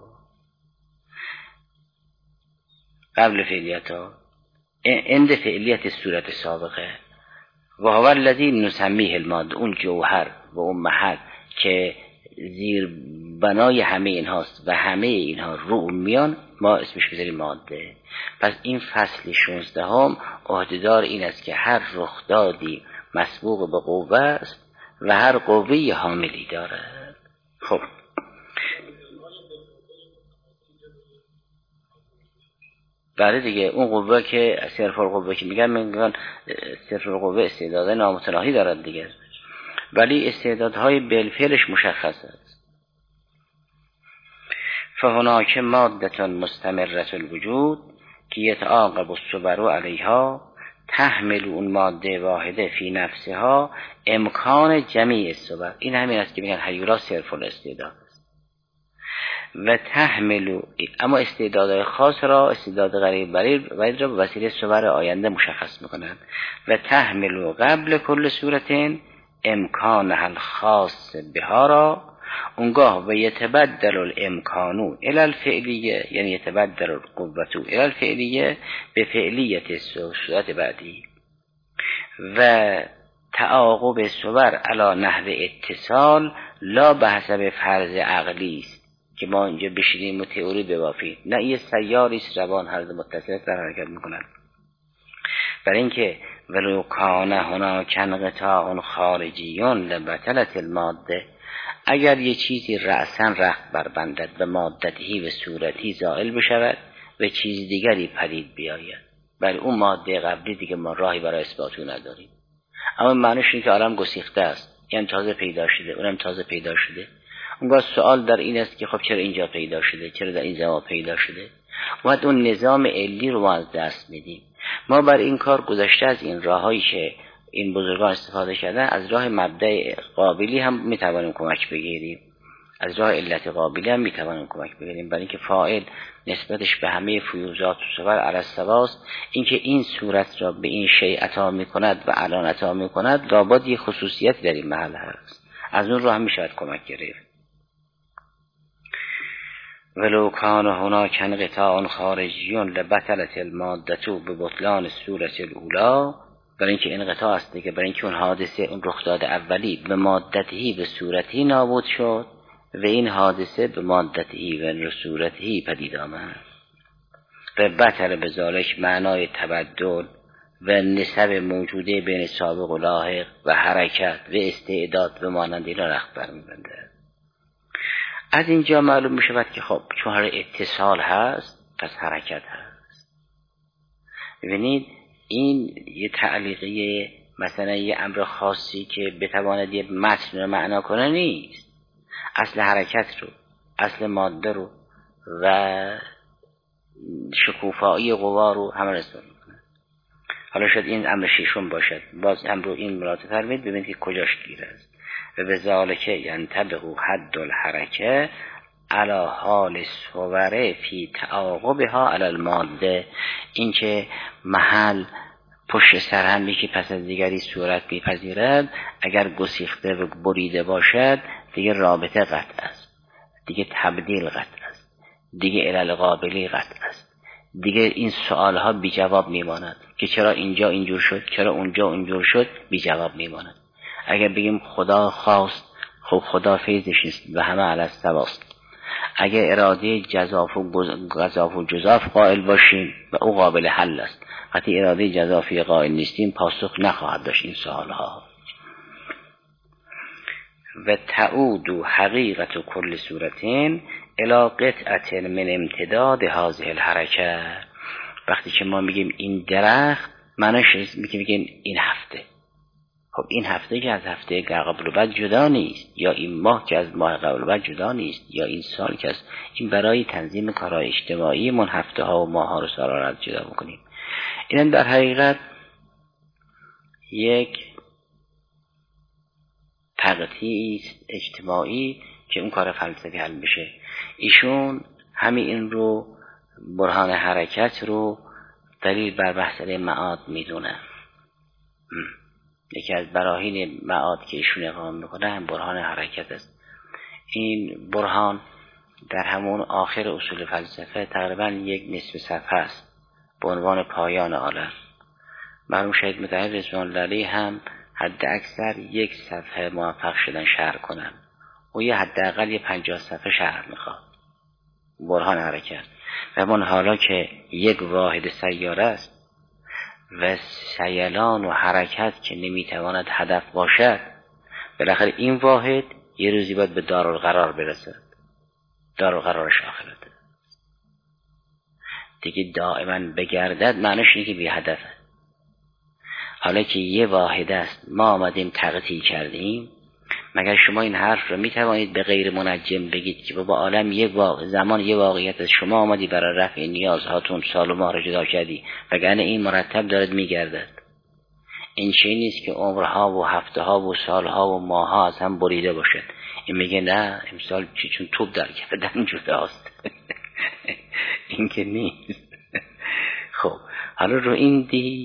قبل فعلیتها عند فعلیت صورت سابقه و هو الذی نسمیه الماده، اون جوهر و اون محل که زیر بنای همه این هاست و همه اینها رو میان ما اسمش بذاریم ماده. پس این فصل 16 عهدهدار این است که هر رخدادی مسبوق به قوه است و هر قوه حاملی دارد. خب بله دیگه، اون قوه که صرف القوه که میگن صرف القوه استعداد نامتناهی دارد دیگه، ولی استعدادهای بالفعلش مشخص است. فهناک ماده مستمره الوجود که یتعاقب الصور علیها تحمل اون ماده واحده فی نفسها امکان جمیع الصور. این همین است که میگن هیولا صرف الاستعداد است و تحمل، اما استعدادهای خاص را، استعداد غریب بعید را به وسیله صور آینده مشخص میکنند. و تحمل قبل کل صورت امکان الخاص بها را اونگاه و یتبدل الامکانو الی الفعلیه، یعنی یتبدل القوتو الی الفعلیه به فعلیت صورت بعدی و تعاقب صور علی نحو اتصال لا به حسب فرض عقلی است که ما اینجا بشینیم و تئوری ببافیم، نه یه سیاری است روان هر دو متصل در حرکت میکنند. برای اینکه ولو کان هناک انقطاع خارجیون لبطلت الماده، اگر یه چیزی رأساً رخت بربندد به مادتی و صورتی زائل بشود و چیز دیگری پدید بیاید، بل اون ماده قبلی دیگه ما راهی برای اثباتو نداریم. اما معنیش اینه که عالم گسیخته است، این تازه پیدا شده، اونم تازه پیدا شده. اونگاه سوال در این است که خب چرا اینجا پیدا شده، چرا در این زمان پیدا شده؟ باید اون نظام علی رو ما از دست میدیم. ما بر این کار گذشته از این راهایی که این بزرگان استفاده کردن، از راه مبدأ قابلی هم میتوانیم کمک بگیریم. از راه علت قابلی هم میتوانیم کمک بگیریم، برای اینکه فاعل نسبتش به همه فیوزات و صور علی السواست، اینکه این صورت را به این شیء عطا میکند و الان عطا میکند لابد یه خصوصیتی در این محل هست، از اون رو هم میشود کمک گرفت. ولو کان هناک انقطاع خارجی لبطلت المادة ببطلان الصورة الاولی، برای اینکه انقطاع است دیگه، برای اینکه اون حادثه، اون رخداد اولی به مادتی به صورتی نابود شد و این حادثه به مادتی و صورتی پدید آمد. و بطل به ذالک معنای تبدل و نسب موجوده بین سابق و لاحق و حرکت و استعداد و مانند اینا رخت برمی‌بنده. از اینجا معلوم می شود که خب چون هر اتصال هست پس حرکت هست. ببینید این یه تعلیقی مثلا یه امر خاصی که بتواند یه متن رو معنا کنه نیست، اصل حرکت رو، اصل ماده رو و شکوفایی قوا رو همه رسول میکنه. حالا شاید این امر ششم باشد، باز امر رو این مراجعه فرمید ببینید که کجاش گیر است. و به ذالک ینطبق حد الحرکه علی حال الصور فی تعاقبها علی الماده، این که محل پشت سر هم یکی پس از دیگری صورت میپذیرد، اگر گسیخته و بریده باشد دیگه رابطه قطع است، دیگه تبدیل قطع است، دیگه علل قابلی قطع است، دیگه این سوال ها بی جواب میماند که چرا اینجا اینجور شد، چرا اونجا اونجور شد، بی جواب میماند. اگر بگیم خدا خواست، خب خدا فیضش نیست و همه علی السواست. اگر اراده جزاف و جزاف قائل باشیم و او قابل حل است، وقتی اراده جزافی قائل نیستیم پاسخ نخواهد داشت این سوالها. و تعود حقیقت کل صورتین الی قطعت من امتداد هذه الحرکه. وقتی که ما میگیم این درخت، معنیش میگیم این هفته، خب این هفته که از هفته قبل و بعد جدا نیست، یا این ماه که از ماه قبل و بعد جدا نیست، یا این سال که از این برای تنظیم کارهای اجتماعی من هفته ها و ماه ها رو سالها رو جدا بکنیم. این در حقیقت یک تقطیع اجتماعی که اون کار فلسفی حل بشه. ایشون همین این رو برهان حرکت رو دلیل بر مسئله معاد میدونه. یکی از براهین معاد که ایشون اقامه میکنه هم برهان حرکت است. این برهان در همون آخر اصول فلسفه تقریبا یک نصف صفحه است به عنوان پایان عالم. مرحوم شهید مطهری رضوان الله علیه هم حد اکثر یک صفحه موفق شدن شرح کنن، و یه حداقل یه 50 صفحه شرح میخواد برهان حرکت. و من حالا که یک واحد سیاره است و سیلان و حرکت که نمیتواند هدف باشد، بالاخره این واحد یه روزی باید به دارالقرار برسد. دارالقرارش آخرت دیگه دائما بگردد، معنیش اینه که بی هدفه. حالا که یه واحد است ما آمدیم تقطیع کردیم، مگر شما این حرف رو میتوانید به غیر منجم بگید که بابا عالم یه زمان یه واقعیت است، شما آمدی برای رفع نیازهاتون سال و ماه رو جدا کردی، وگرنه این مرتب دارد میگردد. این چیزی نیست که عمرها و هفته ها و سالها و ماه ها از هم بریده باشد. این میگه نه امسال چون توپ در کردن جداست. این که نیست. خب حالا رو این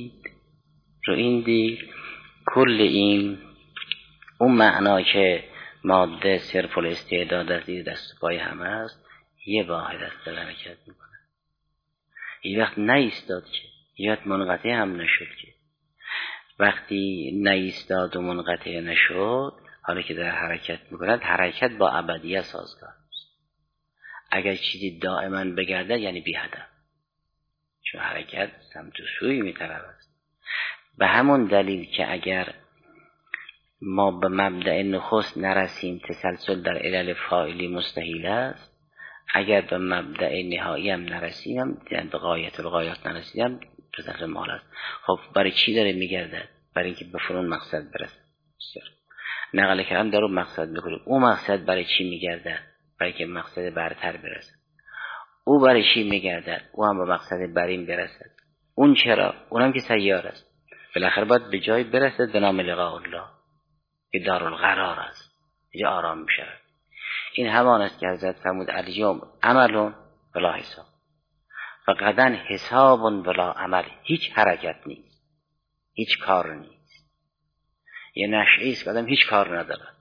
دید کل این اون معنا که ماده صرف الاستعداد از زیر دست پای همه است، یه واحد است در حرکت میکنه. یه وقت نایستاد که، یه وقت منقطع هم نشد که. وقتی نایستاد و منقطع نشد، حالا که در حرکت میکند، حرکت با ابدیت سازگار است. اگر چیزی دائما بگرده یعنی بی هدف، چون حرکت سمت و سوی میطلب است. به همون دلیل که اگر ما به مبدأ نخست نرسیم تسلسل در علل فاعلی مستحیل است، اگر به مبدأ نهایی هم نرسیم، یعنی به غایت الغایات نرسیم، تسلسل محال است. خب برای چی داره میگردد؟ برای اینکه به فرون مقصد برسد. بسیار نقل کردن در اون مقصد بکنیم. اون مقصد برای چی میگردد؟ برای که مقصد برتر برسد. او برای چی میگردد؟ او هم به مقصد برین برسد. اون چرا؟ اونم که سیار است، بالاخره باید به جای برسد به نام لقاء الله که دارالقرار است، اینجا آرام میشه. این همان است که حضرت فرمود الیوم عمل بلا حساب و غدا حساب بلا عمل. هیچ حرکت نیست، هیچ کار نیست. یه نشعه است که آدم هیچ کار ندارد،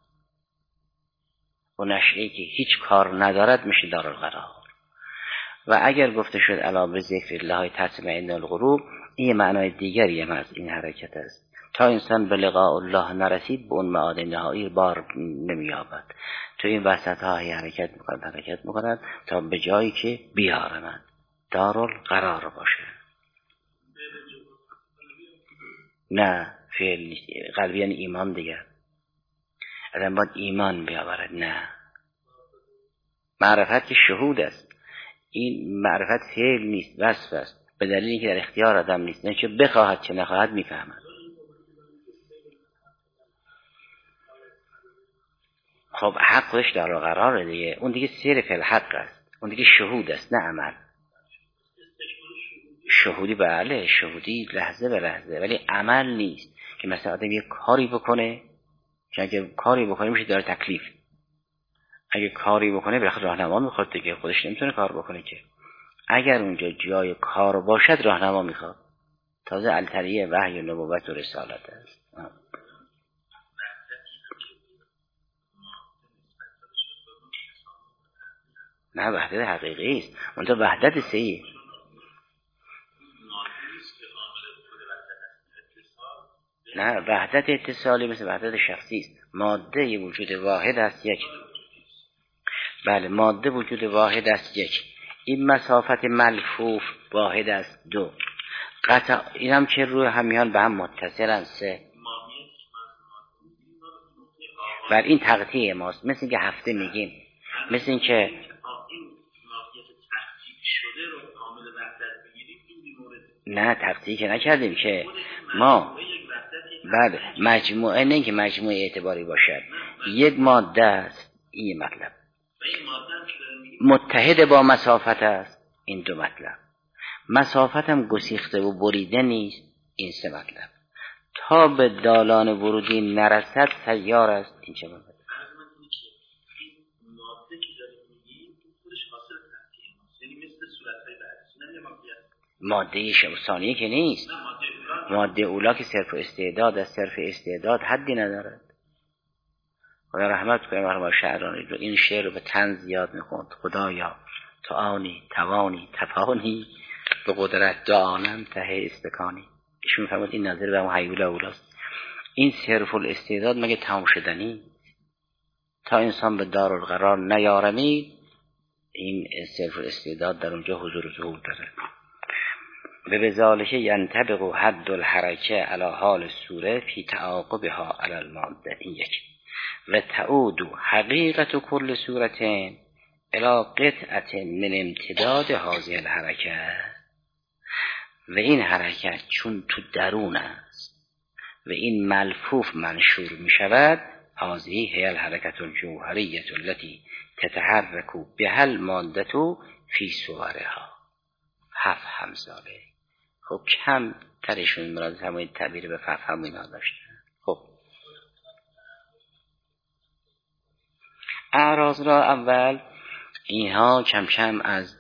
و نشعه‌ای که هیچ کار ندارد میشه دارالقرار. و اگر گفته شد الا بذکر الله تطمئن القلوب، این معنای دیگری هم از این حرکت است. تا انسان به لقاء الله نرسید به اون معاد نهایی بار نمی‌یابد. تو این وسط ها حرکت می‌کند تا به جایی که بیارمد دارالقرار باشه. نه فعل نیست. قلبی یعنی ایمان دیگر. آدم باید ایمان بیاورد. نه، معرفت که شهود است. این معرفت فعل نیست، وصف است، به دلیل اینکه در اختیار آدم نیست. نه چه بخواهد چه نخواهد میفهمد. خب حقش دارالقراره دیگه. اون دیگه سیر فی الحق است، اون دیگه شهود است نه عمل. شهودی بله، شهودی لحظه به لحظه، ولی عمل نیست که مثلا آدم یه کاری بکنه، که اگه کاری بکنه میشه داره تکلیف. اگه کاری بکنه به راهنما میخواد دیگه، خودش نمیتونه کار بکنه که. اگر اونجا جای کار باشد راهنما میخواد. تازه التریه وحی و نبوت و رسالت است. نه وحدت حقیقی است، اونجا وحدت سیه. نه وحدت اتصالی مثل وحدت شخصی است. ماده ی وجود واحد است یک. بله ماده وجود واحد است یک. این مسافت ملفوف واحد است دو. قطع اینم که روی همیان به هم متصلن سه. بر این تقطیع ماست. مثل که هفته میگیم، مثل این که نه تقطیع که نکردیم که ما بله مجموعه، نه که مجموعه اعتباری باشد، یک ماده است. این مطلب متحد با مسافت است. این دو مطلب. مسافت هم گسیخته و بریده نیست. این سه مطلب. تا به دالان ورودی نرسد سیار است. این چه مطلب؟ ماده ثانیه که نیست. ماده اولا که صرف استعداد است. صرف استعداد حدی ندارد. خدا رحمت کنه مرحوم شعرانی رو. این شعر رو به طنز یاد میخوند. خدایا تو آنی توانی تفانی به قدرت دو عالم ته استکانی. ایشون فرمود این نظر به اون حیول اولاست. این صرف الاستعداد مگه تمام شدنی؟ تا انسان به دارالقرار نیارمید این صرف الاستعداد در اونجا حضور و ظهور داره. به بذالک ینطبق حد الحرکه علی حال سوره فی تعاقبها علی الماده. این یک. و تعود حقیقت کل صورتین الی قطعت من امتداد هذه الحرکه. و این حرکت چون تو درون است و این ملفوف منشور می شود، هذه هی الحرکت الجوهریه التي تتحرک بها الماده فی صورها. ففهم ذلک. خب کم ترشون مراد همون تعبیر به ففهم اینا داشتن. خب اعراض را اول اینها کم کم از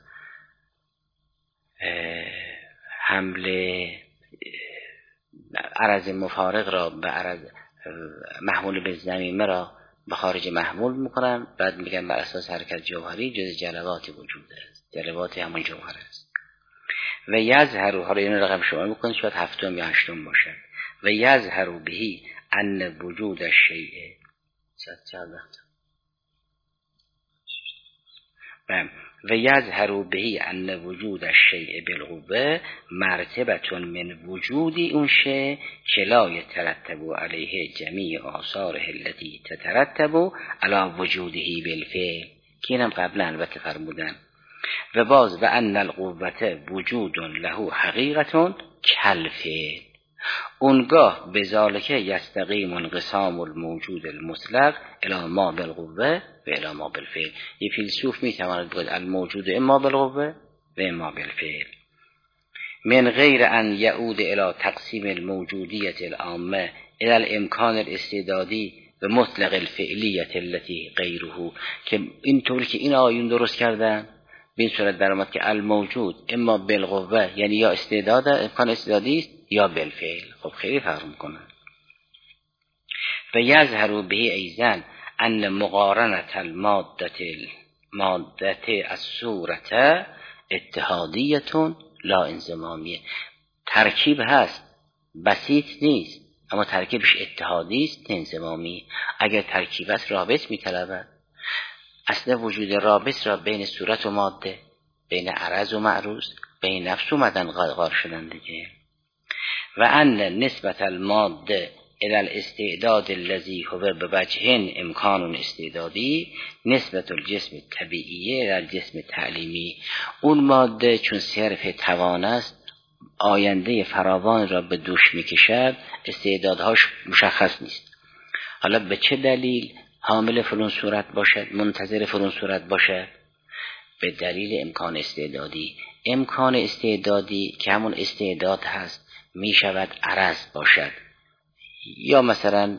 حمل عرض مفارق را به عرض محمول به زمینه را به خارج محمول میکنن. بعد میگن بر اساس حرکت جوهری جز جلوات وجود است. جلوات همون جوهر است. و یظهر، حالا این رقم شما میکنید شاید هفتم یا هشتم باشد. و یظهر بهی ان وجود الشیء و یظهر بهی ان وجود الشیء بالقوه مرتبه من وجود اون شیء که لا یترتب علیه جمیع آثاره التي تترتب علی وجوده بالفعل، که اینم قبلا البته فرمودن. و باز و ان القوه وجود له حقیقت کالفعل. اونگاه بذالک یستقیم انقسام الموجود المطلق الی ما بالقوه و الی ما بالفعل. یه فیلسوف میتواند بگوید الموجود اما بالقوه و اما بالفعل من غیر ان یعود الی تقسیم الموجودیت العامه الی الامکان الاستعدادی به مطلق الفعلیت التي غیره، که اینطور که این آیون درست کردن به این صورت در آمد که الموجود اما بالقوه، یعنی یا استعداد، امکان استعدادی است، یا بالفعل. خب خیلی فرق میکنه. و یظهر به ایضا ان مقارنه الماده الصورت اتحادیتون لا انضمامیه. ترکیب هست، بسیط نیست، اما ترکیبش اتحادی است، انضمامی. اگر ترکیب است رابط میطلبد. اصل وجود رابط را بین صورت و ماده، بین عرض و معروض، بین نفس و مدن قرار شدن دیگه. و ان نسبت الماده الى الاستعداد الذي هو بوجه امکان استعدادی نسبت الجسم طبیعی الى الجسم تعلیمی. اون ماده چون صرف توان است، آینده فراوان را به دوش میکشد، استعدادهاش مشخص نیست. حالا به چه دلیل حامل فلان صورت باشد، منتظر فلان صورت باشد؟ به دلیل امکان استعدادی. امکان استعدادی که همون استعداد هست میشود عرض باشد، یا مثلا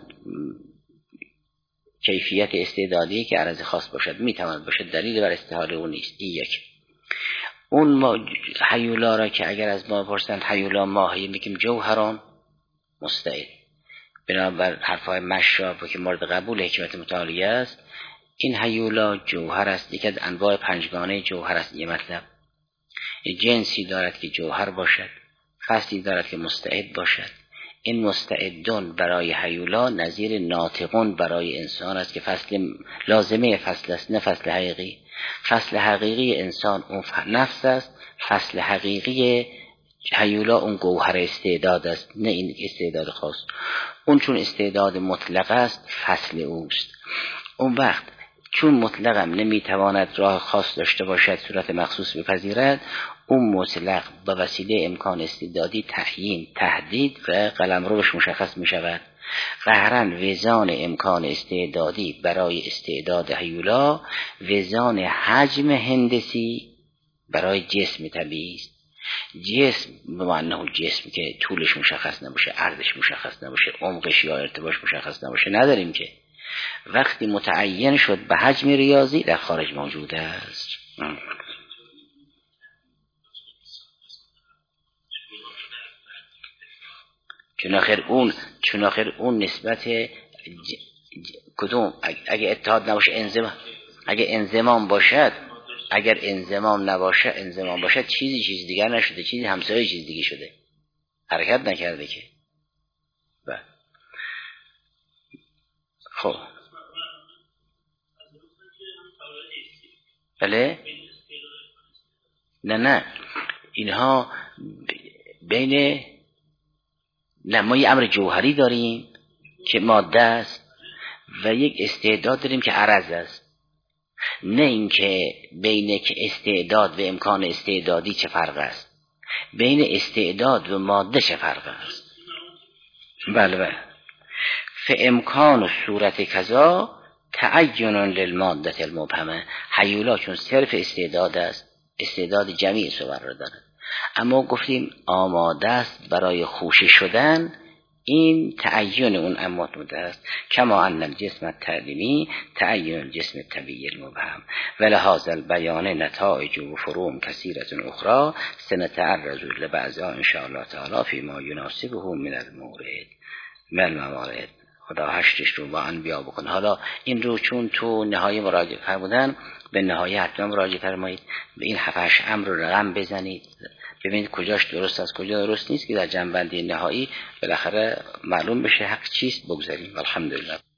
کیفیت استعدادی که عرض خاص باشد میتواند باشد، دلیل بر استحاله اون نیست. این یک. اون هیولا را که اگر از ما پرسند هیولا ماهی، میگیم جوهران مستعد. بنابر حرفای مشراب که مورد قبول حکمت متعالیه است، این هیولا جوهر است، یکی از انواع پنجگانه جوهر است. یه مطلب جنسی دارد که جوهر باشد، فصلی دارد که مستعد باشد. این مستعدون برای هیولا نظیر ناطقون برای انسان است که فصل لازمه فصل است، نه فصل حقیقی. فصل حقیقی انسان اون نفس است، فصل حقیقی هیولا اون گوهر استعداد است، نه این استعداد خاص. اون چون استعداد مطلق است فصل اوست. اون وقت چون مطلقم نمیتواند راه خاص داشته باشد، صورت مخصوص بپذیرد، اون مطلق به وسیله امکان استعدادی تعیین، تهدید و قلمروش مشخص می شود. قهرن وزان امکان استعدادی برای استعداد هیولا وزان حجم هندسی برای جسم طبیعی است. جسم به معنی جسم که طولش مشخص نباشه، عرضش مشخص نباشه، عمقش یا ارتفاعش مشخص نباشه نداریم که. وقتی متعین شد به حجم ریاضی در خارج موجود است. چون آخر اون نسبت کدوم اگه اتحاد نباشه اگه انضمام باشد، اگر انضمام نباشه، انضمام باشد چیز دیگر نشده، چیزی همسایه چیز دیگه شده، حرکت نکرده که. خب بله، نه اینها بین، نه ما یه امر جوهری داریم که ماده است و یک استعداد داریم که عرض است. نه اینکه بین که استعداد و امکان استعدادی چه فرق است، بین استعداد و ماده چه فرق است. بله. فامکان صورت کذا تعین للماده المبهمه. هیولا چون صرف استعداد است، استعداد جمیع صور را دارد، اما گفتیم آماده است برای خوشی شدن، این تعین اون امات مده است. کما ان الجسم التعلیمی تعین الجسم الطبیعی المبهم ولهذا البیان نتائج و فروم کثیرة اخرى سنتعرض لبعضها ان شاء الله تعالی فيما يناسبه من الموارد. خدا هشتش رو با انبیا بکن. حالا این رو چون تو نهایه مراجعه فرمودن، به نهایه حتما مراجعه فرمایید، به این 7 امر رو رقم بزنید، ببینید کجاش درست است کجا درست نیست، که در جنبندی نهایی بالاخره معلوم بشه حق چیست، بگذاریم. الحمدلله.